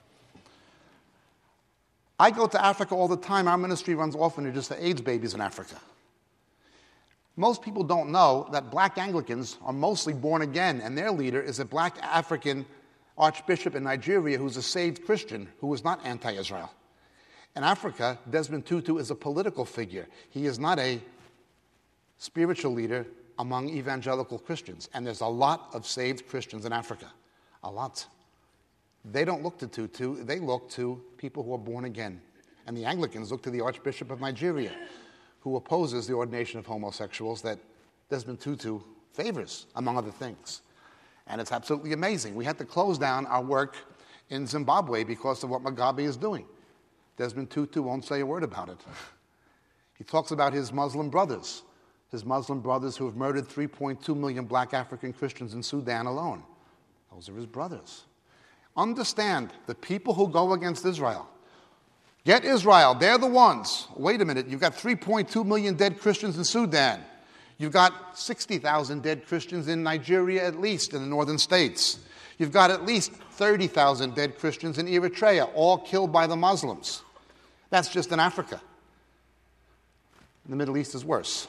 I go to Africa all the time. Our ministry runs orphanages for AIDS babies in Africa. Most people don't know that black Anglicans are mostly born again, and their leader is a black African archbishop in Nigeria who's a saved Christian who is not anti-Israel. In Africa, Desmond Tutu is a political figure. He is not a spiritual leader among evangelical Christians, and there's a lot of saved Christians in Africa. A lot. They don't look to Tutu, they look to people who are born again. And the Anglicans look to the Archbishop of Nigeria, who opposes the ordination of homosexuals that Desmond Tutu favors, among other things. And it's absolutely amazing. We had to close down our work in Zimbabwe because of what Mugabe is doing. Desmond Tutu won't say a word about it. He talks about his Muslim brothers, his Muslim brothers who have murdered three point two million black African Christians in Sudan alone. Those are his brothers. Understand, the people who go against Israel, get Israel, they're the ones. Wait a minute, you've got three point two million dead Christians in Sudan. You've got sixty thousand dead Christians in Nigeria at least, in the northern states. You've got at least thirty thousand dead Christians in Eritrea, all killed by the Muslims. That's just in Africa. The Middle East is worse.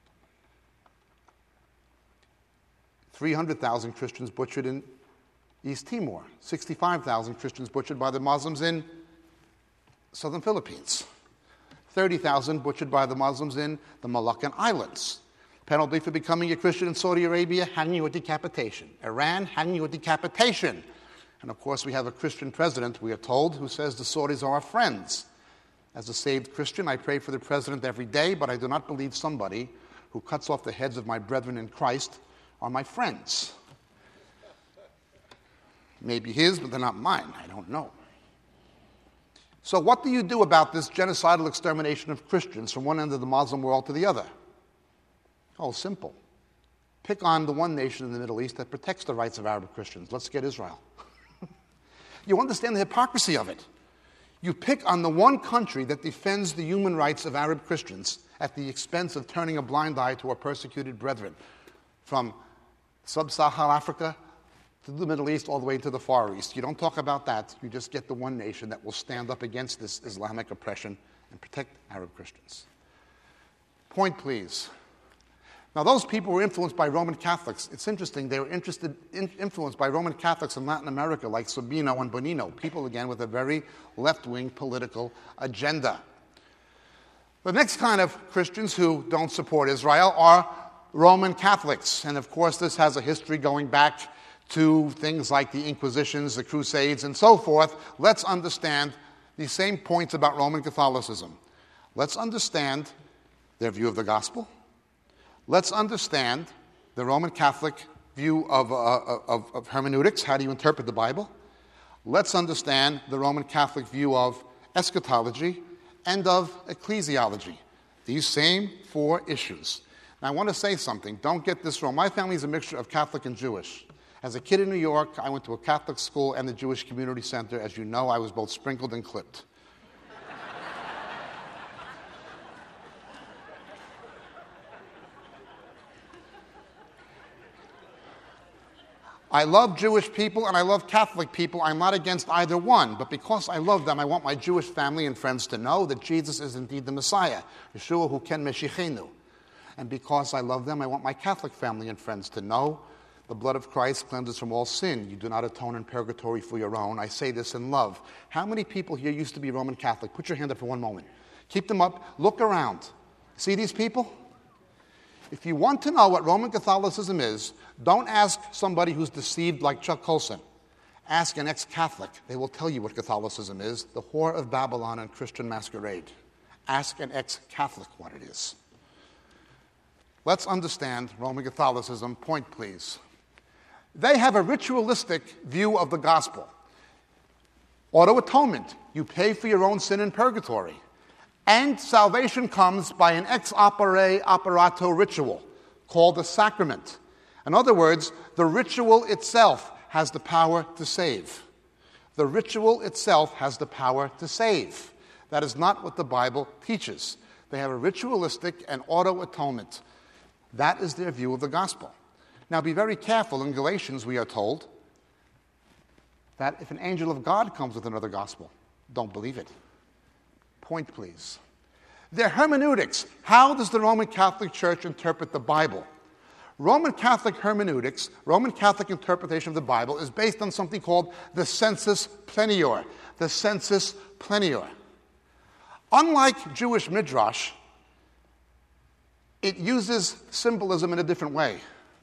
three hundred thousand Christians butchered in East Timor, sixty-five thousand Christians butchered by the Muslims in southern Philippines, thirty thousand butchered by the Muslims in the Moluccan Islands. Penalty for becoming a Christian in Saudi Arabia, hanging or decapitation. Iran, hanging or decapitation. And of course we have a Christian president, we are told, who says the Saudis are our friends. As a saved Christian, I pray for the president every day, but I do not believe somebody who cuts off the heads of my brethren in Christ are my friends. Maybe his, but they're not mine. I don't know. So what do you do about this genocidal extermination of Christians from one end of the Muslim world to the other? Oh, simple. Pick on the one nation in the Middle East that protects the rights of Arab Christians. Let's get Israel. You understand the hypocrisy of it. You pick on the one country that defends the human rights of Arab Christians at the expense of turning a blind eye to our persecuted brethren, from sub-Saharan Africa to the Middle East all the way to the Far East. You don't talk about that. You just get the one nation that will stand up against this Islamic oppression and protect Arab Christians. Point, please. Now, those people were influenced by Roman Catholics. It's interesting, they were interested, in, influenced by Roman Catholics in Latin America, like Sabino and Bonino, people, again, with a very left-wing political agenda. The next kind of Christians who don't support Israel are Roman Catholics. And, of course, this has a history going back to things like the Inquisitions, the Crusades, and so forth. Let's understand these same points about Roman Catholicism. Let's understand their view of the gospel. Let's understand the Roman Catholic view of, uh, of, of hermeneutics. How do you interpret the Bible? Let's understand the Roman Catholic view of eschatology and of ecclesiology. These same four issues. Now, I want to say something. Don't get this wrong. My family is a mixture of Catholic and Jewish. As a kid in New York, I went to a Catholic school and the Jewish Community Center. As you know, I was both sprinkled and clipped. I love Jewish people and I love Catholic people. I'm not against either one. But because I love them, I want my Jewish family and friends to know that Jesus is indeed the Messiah, Yeshua hu ken Meshichenu. And because I love them, I want my Catholic family and friends to know the blood of Christ cleanses from all sin. You do not atone in purgatory for your own. I say this in love. How many people here used to be Roman Catholic? Put your hand up for one moment. Keep them up. Look around. See these people? If you want to know what Roman Catholicism is, don't ask somebody who's deceived like Chuck Colson. Ask an ex-Catholic. They will tell you what Catholicism is, the whore of Babylon and Christian masquerade. Ask an ex-Catholic what it is. Let's understand Roman Catholicism. Point, please. They have a ritualistic view of the gospel. Auto-atonement. You pay for your own sin in purgatory. And salvation comes by an ex opere operato ritual called the sacrament. In other words, the ritual itself has the power to save. The ritual itself has the power to save. That is not what the Bible teaches. They have a ritualistic and auto-atonement. That is their view of the gospel. Now, be very careful. In Galatians, we are told that if an angel of God comes with another gospel, don't believe it. Point, please. Their hermeneutics. How does the Roman Catholic Church interpret the Bible? Roman Catholic hermeneutics, Roman Catholic interpretation of the Bible, is based on something called the sensus plenior. The sensus plenior. Unlike Jewish midrash, it uses symbolism in a different way.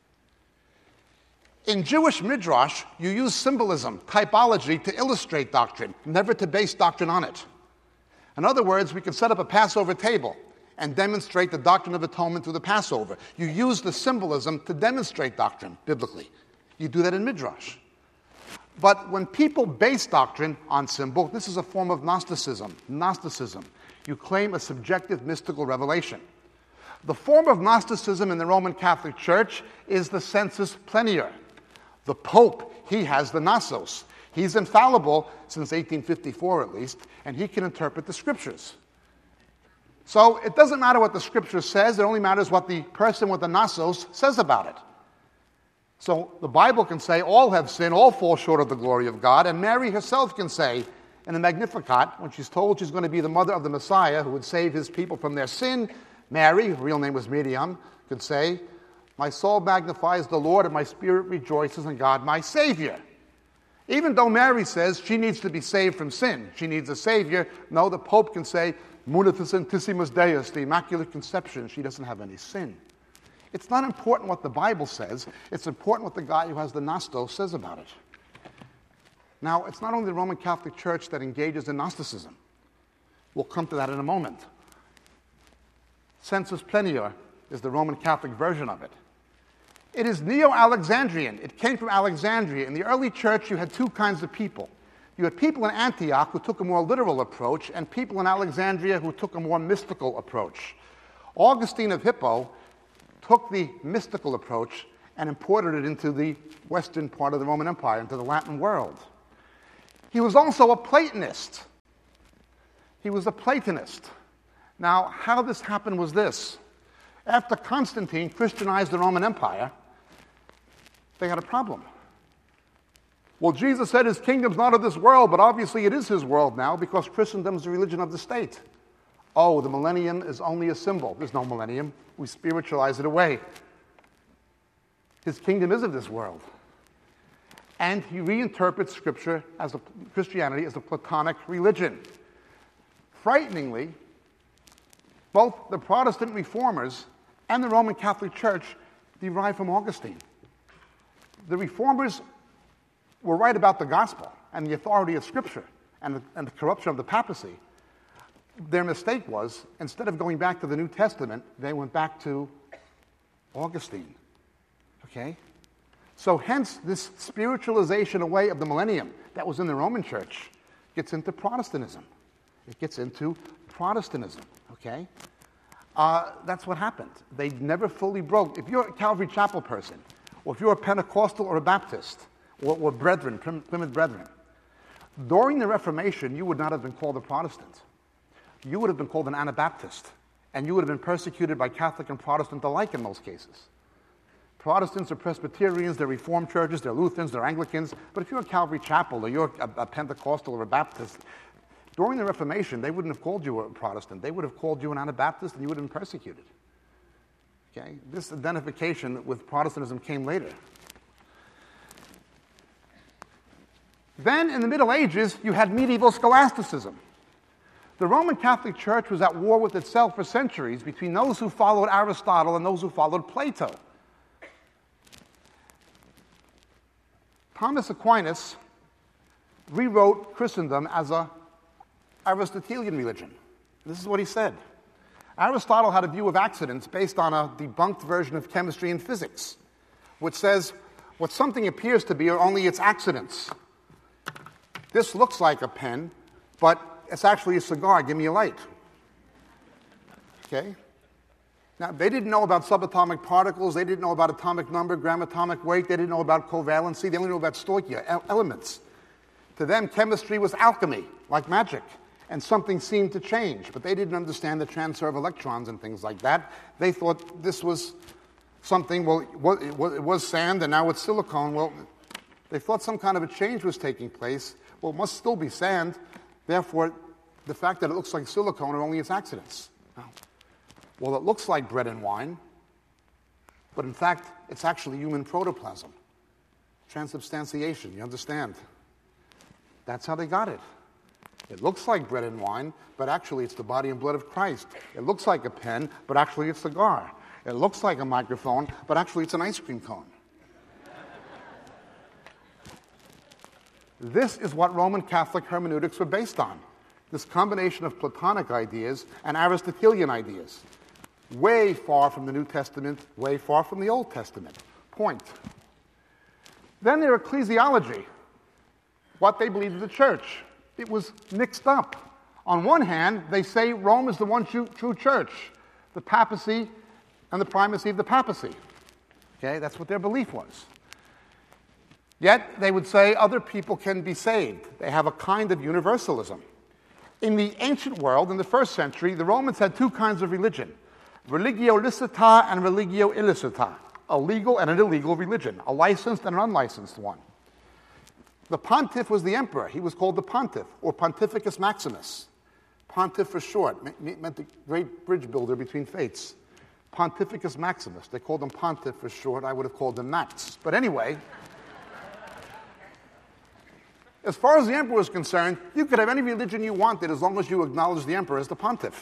In Jewish midrash, you use symbolism, typology, to illustrate doctrine, never to base doctrine on it. In other words, we can set up a Passover table and demonstrate the doctrine of atonement through the Passover. You use the symbolism to demonstrate doctrine, biblically. You do that in midrash. But when people base doctrine on symbol, this is a form of Gnosticism. Gnosticism. You claim a subjective mystical revelation. The form of Gnosticism in the Roman Catholic Church is the sensus plenior. The Pope, he has the Gnosos. He's infallible since eighteen fifty-four at least, and he can interpret the Scriptures. So it doesn't matter what the Scripture says, it only matters what the person with the Gnosos says about it. So the Bible can say, all have sinned, all fall short of the glory of God, and Mary herself can say in the Magnificat, when she's told she's going to be the mother of the Messiah who would save his people from their sin, Mary, her real name was Miriam, could say, "My soul magnifies the Lord, and my spirit rejoices in God, my Savior." Even though Mary says she needs to be saved from sin, she needs a Savior, no, the Pope can say, "Munita Sanctissimus Deus," the Immaculate Conception, she doesn't have any sin. It's not important what the Bible says, it's important what the guy who has the Gnostos says about it. Now, it's not only the Roman Catholic Church that engages in Gnosticism. We'll come to that in a moment. Sensus plenior is the Roman Catholic version of it. It is Neo-Alexandrian. It came from Alexandria. In the early church, you had two kinds of people. You had people in Antioch who took a more literal approach, and people in Alexandria who took a more mystical approach. Augustine of Hippo took the mystical approach and imported it into the western part of the Roman Empire, into the Latin world. He was also a Platonist. He was a Platonist. Now, how this happened was this. After Constantine Christianized the Roman Empire, they had a problem. Well, Jesus said his kingdom's not of this world, but obviously it is his world now because Christendom is the religion of the state. oh, the millennium is only a symbol. There's no millennium. We spiritualize it away. His kingdom is of this world. And he reinterprets Scripture as a, Christianity as a Platonic religion. Frighteningly, both the Protestant reformers and the Roman Catholic Church derive from Augustine. The reformers were right about the gospel and the authority of Scripture and the, and the corruption of the papacy. Their mistake was, instead of going back to the New Testament, they went back to Augustine. Okay? So hence, this spiritualization away of the millennium that was in the Roman Church gets into Protestantism. It gets into Protestantism, okay? Uh, that's what happened. They never fully broke. If you're a Calvary Chapel person, or if you're a Pentecostal or a Baptist, or, or Brethren, Plymouth Brethren, during the Reformation, you would not have been called a Protestant. You would have been called an Anabaptist, and you would have been persecuted by Catholic and Protestant alike in most cases. Protestants are Presbyterians, they're Reformed churches, they're Lutherans, they're Anglicans, but if you're a Calvary Chapel or you're a, a Pentecostal or a Baptist, during the Reformation, they wouldn't have called you a Protestant. They would have called you an Anabaptist, and you would have been persecuted. Okay? This identification with Protestantism came later. Then, in the Middle Ages, you had medieval scholasticism. The Roman Catholic Church was at war with itself for centuries between those who followed Aristotle and those who followed Plato. Thomas Aquinas rewrote Christendom as a Aristotelian religion. This is what he said. Aristotle had a view of accidents based on a debunked version of chemistry and physics, which says what something appears to be are only its accidents. This looks like a pen, but it's actually a cigar. Give me a light. Okay? Now, they didn't know about subatomic particles. They didn't know about atomic number, gram atomic weight. They didn't know about covalency. They only knew about stoichia, elements. To them, chemistry was alchemy, like magic, and something seemed to change. But they didn't understand the transfer of electrons and things like that. They thought this was something, well, it was sand, and now it's silicone. Well, they thought some kind of a change was taking place. Well, it must still be sand. Therefore, the fact that it looks like silicone are only its accidents. Well, it looks like bread and wine, but in fact, it's actually human protoplasm. Transubstantiation, you understand? That's how they got it. It looks like bread and wine, but actually it's the body and blood of Christ. It looks like a pen, but actually it's a cigar. It looks like a microphone, but actually it's an ice cream cone. This is what Roman Catholic hermeneutics were based on. This combination of Platonic ideas and Aristotelian ideas. Way far from the New Testament, way far from the Old Testament. Point. Then their ecclesiology, what they believed of the church. It was mixed up. On one hand, they say Rome is the one true, true church, the papacy and the primacy of the papacy. Okay, that's what their belief was. Yet, they would say other people can be saved. They have a kind of universalism. In the ancient world, in the first century, the Romans had two kinds of religion. Religio licita and religio illicita. A legal and an illegal religion. A licensed and an unlicensed one. The pontiff was the emperor. He was called the pontiff, or Pontificus Maximus. Pontiff for short. Meant the great bridge builder between faiths. Pontificus Maximus. They called him pontiff for short. I would have called him Max. But anyway, as far as the emperor was concerned, you could have any religion you wanted as long as you acknowledged the emperor as the pontiff.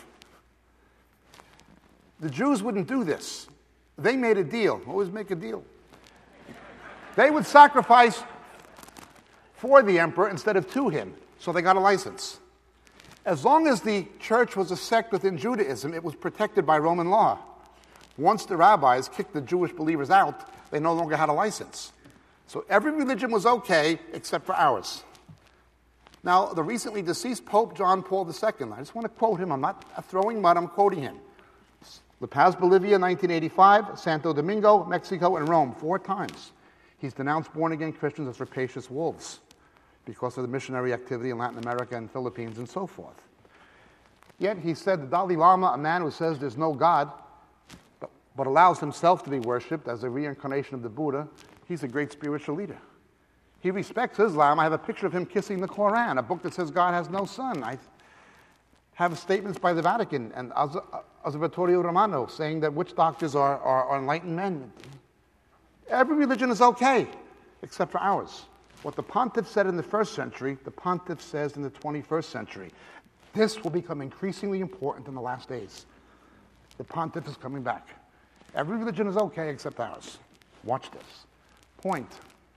The Jews wouldn't do this. They made a deal. Always make a deal. They would sacrifice for the emperor instead of to him, so they got a license. As long as the church was a sect within Judaism, it was protected by Roman law. Once the rabbis kicked the Jewish believers out, they no longer had a license. So every religion was okay except for ours. Now, the recently deceased Pope John Paul the Second, I just want to quote him. I'm not throwing mud, I'm quoting him. La Paz, Bolivia, nineteen eighty-five, Santo Domingo, Mexico, and Rome, four times. He's denounced born-again Christians as rapacious wolves because of the missionary activity in Latin America and Philippines and so forth. Yet he said the Dalai Lama, a man who says there's no God, but, but allows himself to be worshipped as a reincarnation of the Buddha, he's a great spiritual leader. He respects Islam. I have a picture of him kissing the Quran, a book that says God has no son. I, have statements by the Vatican and Os- Osservatorio Romano saying that witch doctors are, are, are enlightened men. Every religion is okay, except for ours. What the pontiff said in the first century, the pontiff says in the twenty-first century. This will become increasingly important in the last days. The pontiff is coming back. Every religion is okay except ours. Watch this. Point.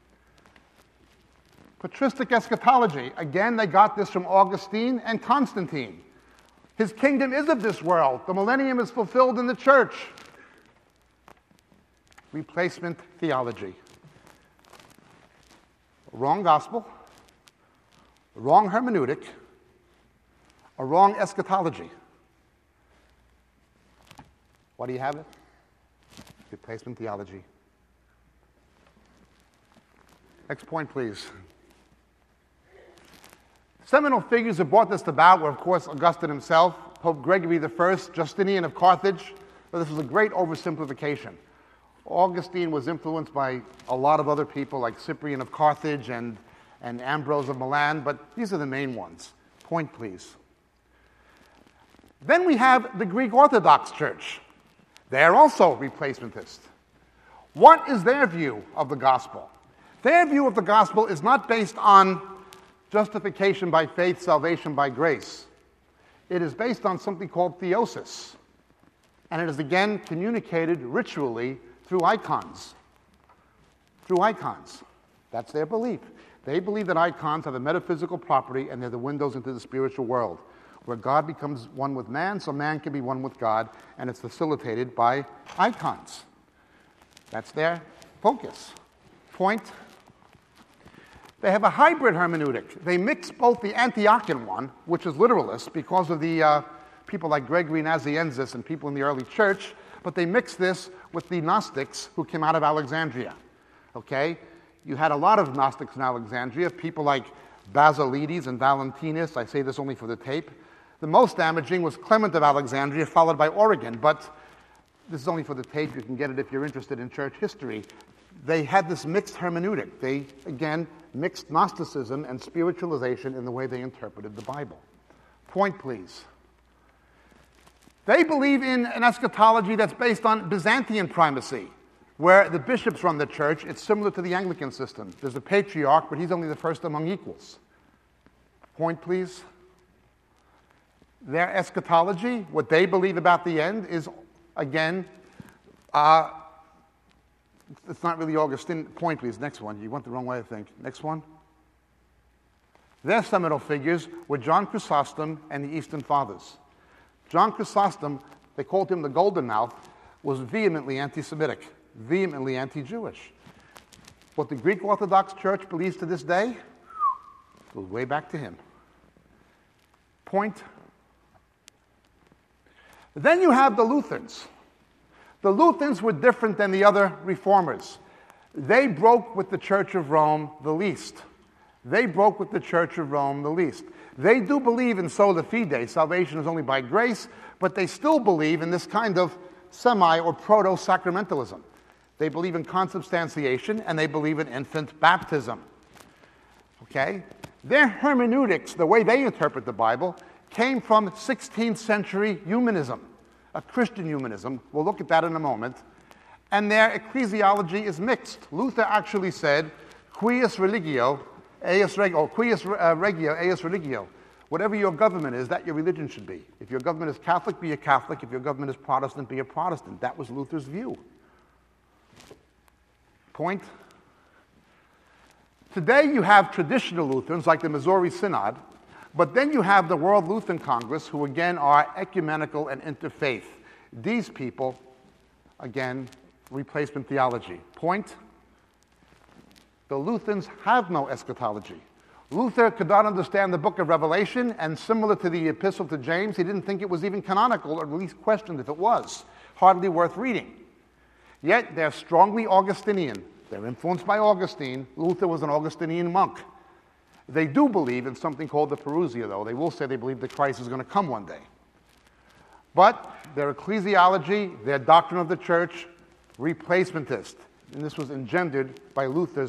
Patristic eschatology. Again, they got this from Augustine and Constantine. His kingdom is of this world. The millennium is fulfilled in the church. Replacement theology. Wrong gospel, wrong hermeneutic, a wrong eschatology. What do you have it? Replacement theology. Next point, please. Seminal figures who brought this about were, of course, Augustine himself, Pope Gregory the First, Justinian of Carthage. But this was a great oversimplification. Augustine was influenced by a lot of other people like Cyprian of Carthage and, and Ambrose of Milan, but these are the main ones. Point, please. Then we have the Greek Orthodox Church. They're also replacementists. What is their view of the gospel? Their view of the gospel is not based on justification by faith, salvation by grace. It is based on something called theosis. And it is again communicated ritually through icons. Through icons. That's their belief. They believe that icons have a metaphysical property and they're the windows into the spiritual world, where God becomes one with man, so man can be one with God, and it's facilitated by icons. That's their focus. Point. They have a hybrid hermeneutic. They mix both the Antiochian one, which is literalist because of the uh, people like Gregory Nazianzus and people in the early church, but they mix this with the Gnostics who came out of Alexandria. Okay? You had a lot of Gnostics in Alexandria, people like Basilides and Valentinus. I say this only for the tape. The most damaging was Clement of Alexandria, followed by Origen, but this is only for the tape. You can get it if you're interested in church history. They had this mixed hermeneutic. They, again, mixed Gnosticism and spiritualization in the way they interpreted the Bible. Point, please. They believe in an eschatology that's based on Byzantine primacy, where the bishops run the church. It's similar to the Anglican system. There's a patriarch, but he's only the first among equals. Point, please. Their eschatology, what they believe about the end, is, again, uh, it's not really Augustine. Point, please. Next one. You went the wrong way, I think. Next one. Their seminal figures were John Chrysostom and the Eastern Fathers. John Chrysostom, they called him the Golden Mouth, was vehemently anti-Semitic, vehemently anti-Jewish. What the Greek Orthodox Church believes to this day goes way back to him. Point. Then you have the Lutherans. The Lutherans were different than the other reformers. They broke with the Church of Rome the least. They broke with the Church of Rome the least. They do believe in sola fide, salvation is only by grace, but they still believe in this kind of semi- or proto-sacramentalism. They believe in consubstantiation, and they believe in infant baptism. Okay? Their hermeneutics, the way they interpret the Bible, came from sixteenth century humanism, a Christian humanism. We'll look at that in a moment. And their ecclesiology is mixed. Luther actually said, quius religio, eius regio, quius uh, regio, eius religio. Whatever your government is, that your religion should be. If your government is Catholic, be a Catholic. If your government is Protestant, be a Protestant. That was Luther's view. Point. Today you have traditional Lutherans like the Missouri Synod, but then you have the World Lutheran Congress, who again are ecumenical and interfaith. These people, again, replacement theology. Point. The Lutherans have no eschatology. Luther could not understand the book of Revelation, and similar to the epistle to James, he didn't think it was even canonical, or at least questioned if it was. Hardly worth reading. Yet they're strongly Augustinian. They're influenced by Augustine. Luther was an Augustinian monk. They do believe in something called the parousia, though. They will say they believe that Christ is going to come one day. But their ecclesiology, their doctrine of the church, replacementist. And this was engendered by Luther's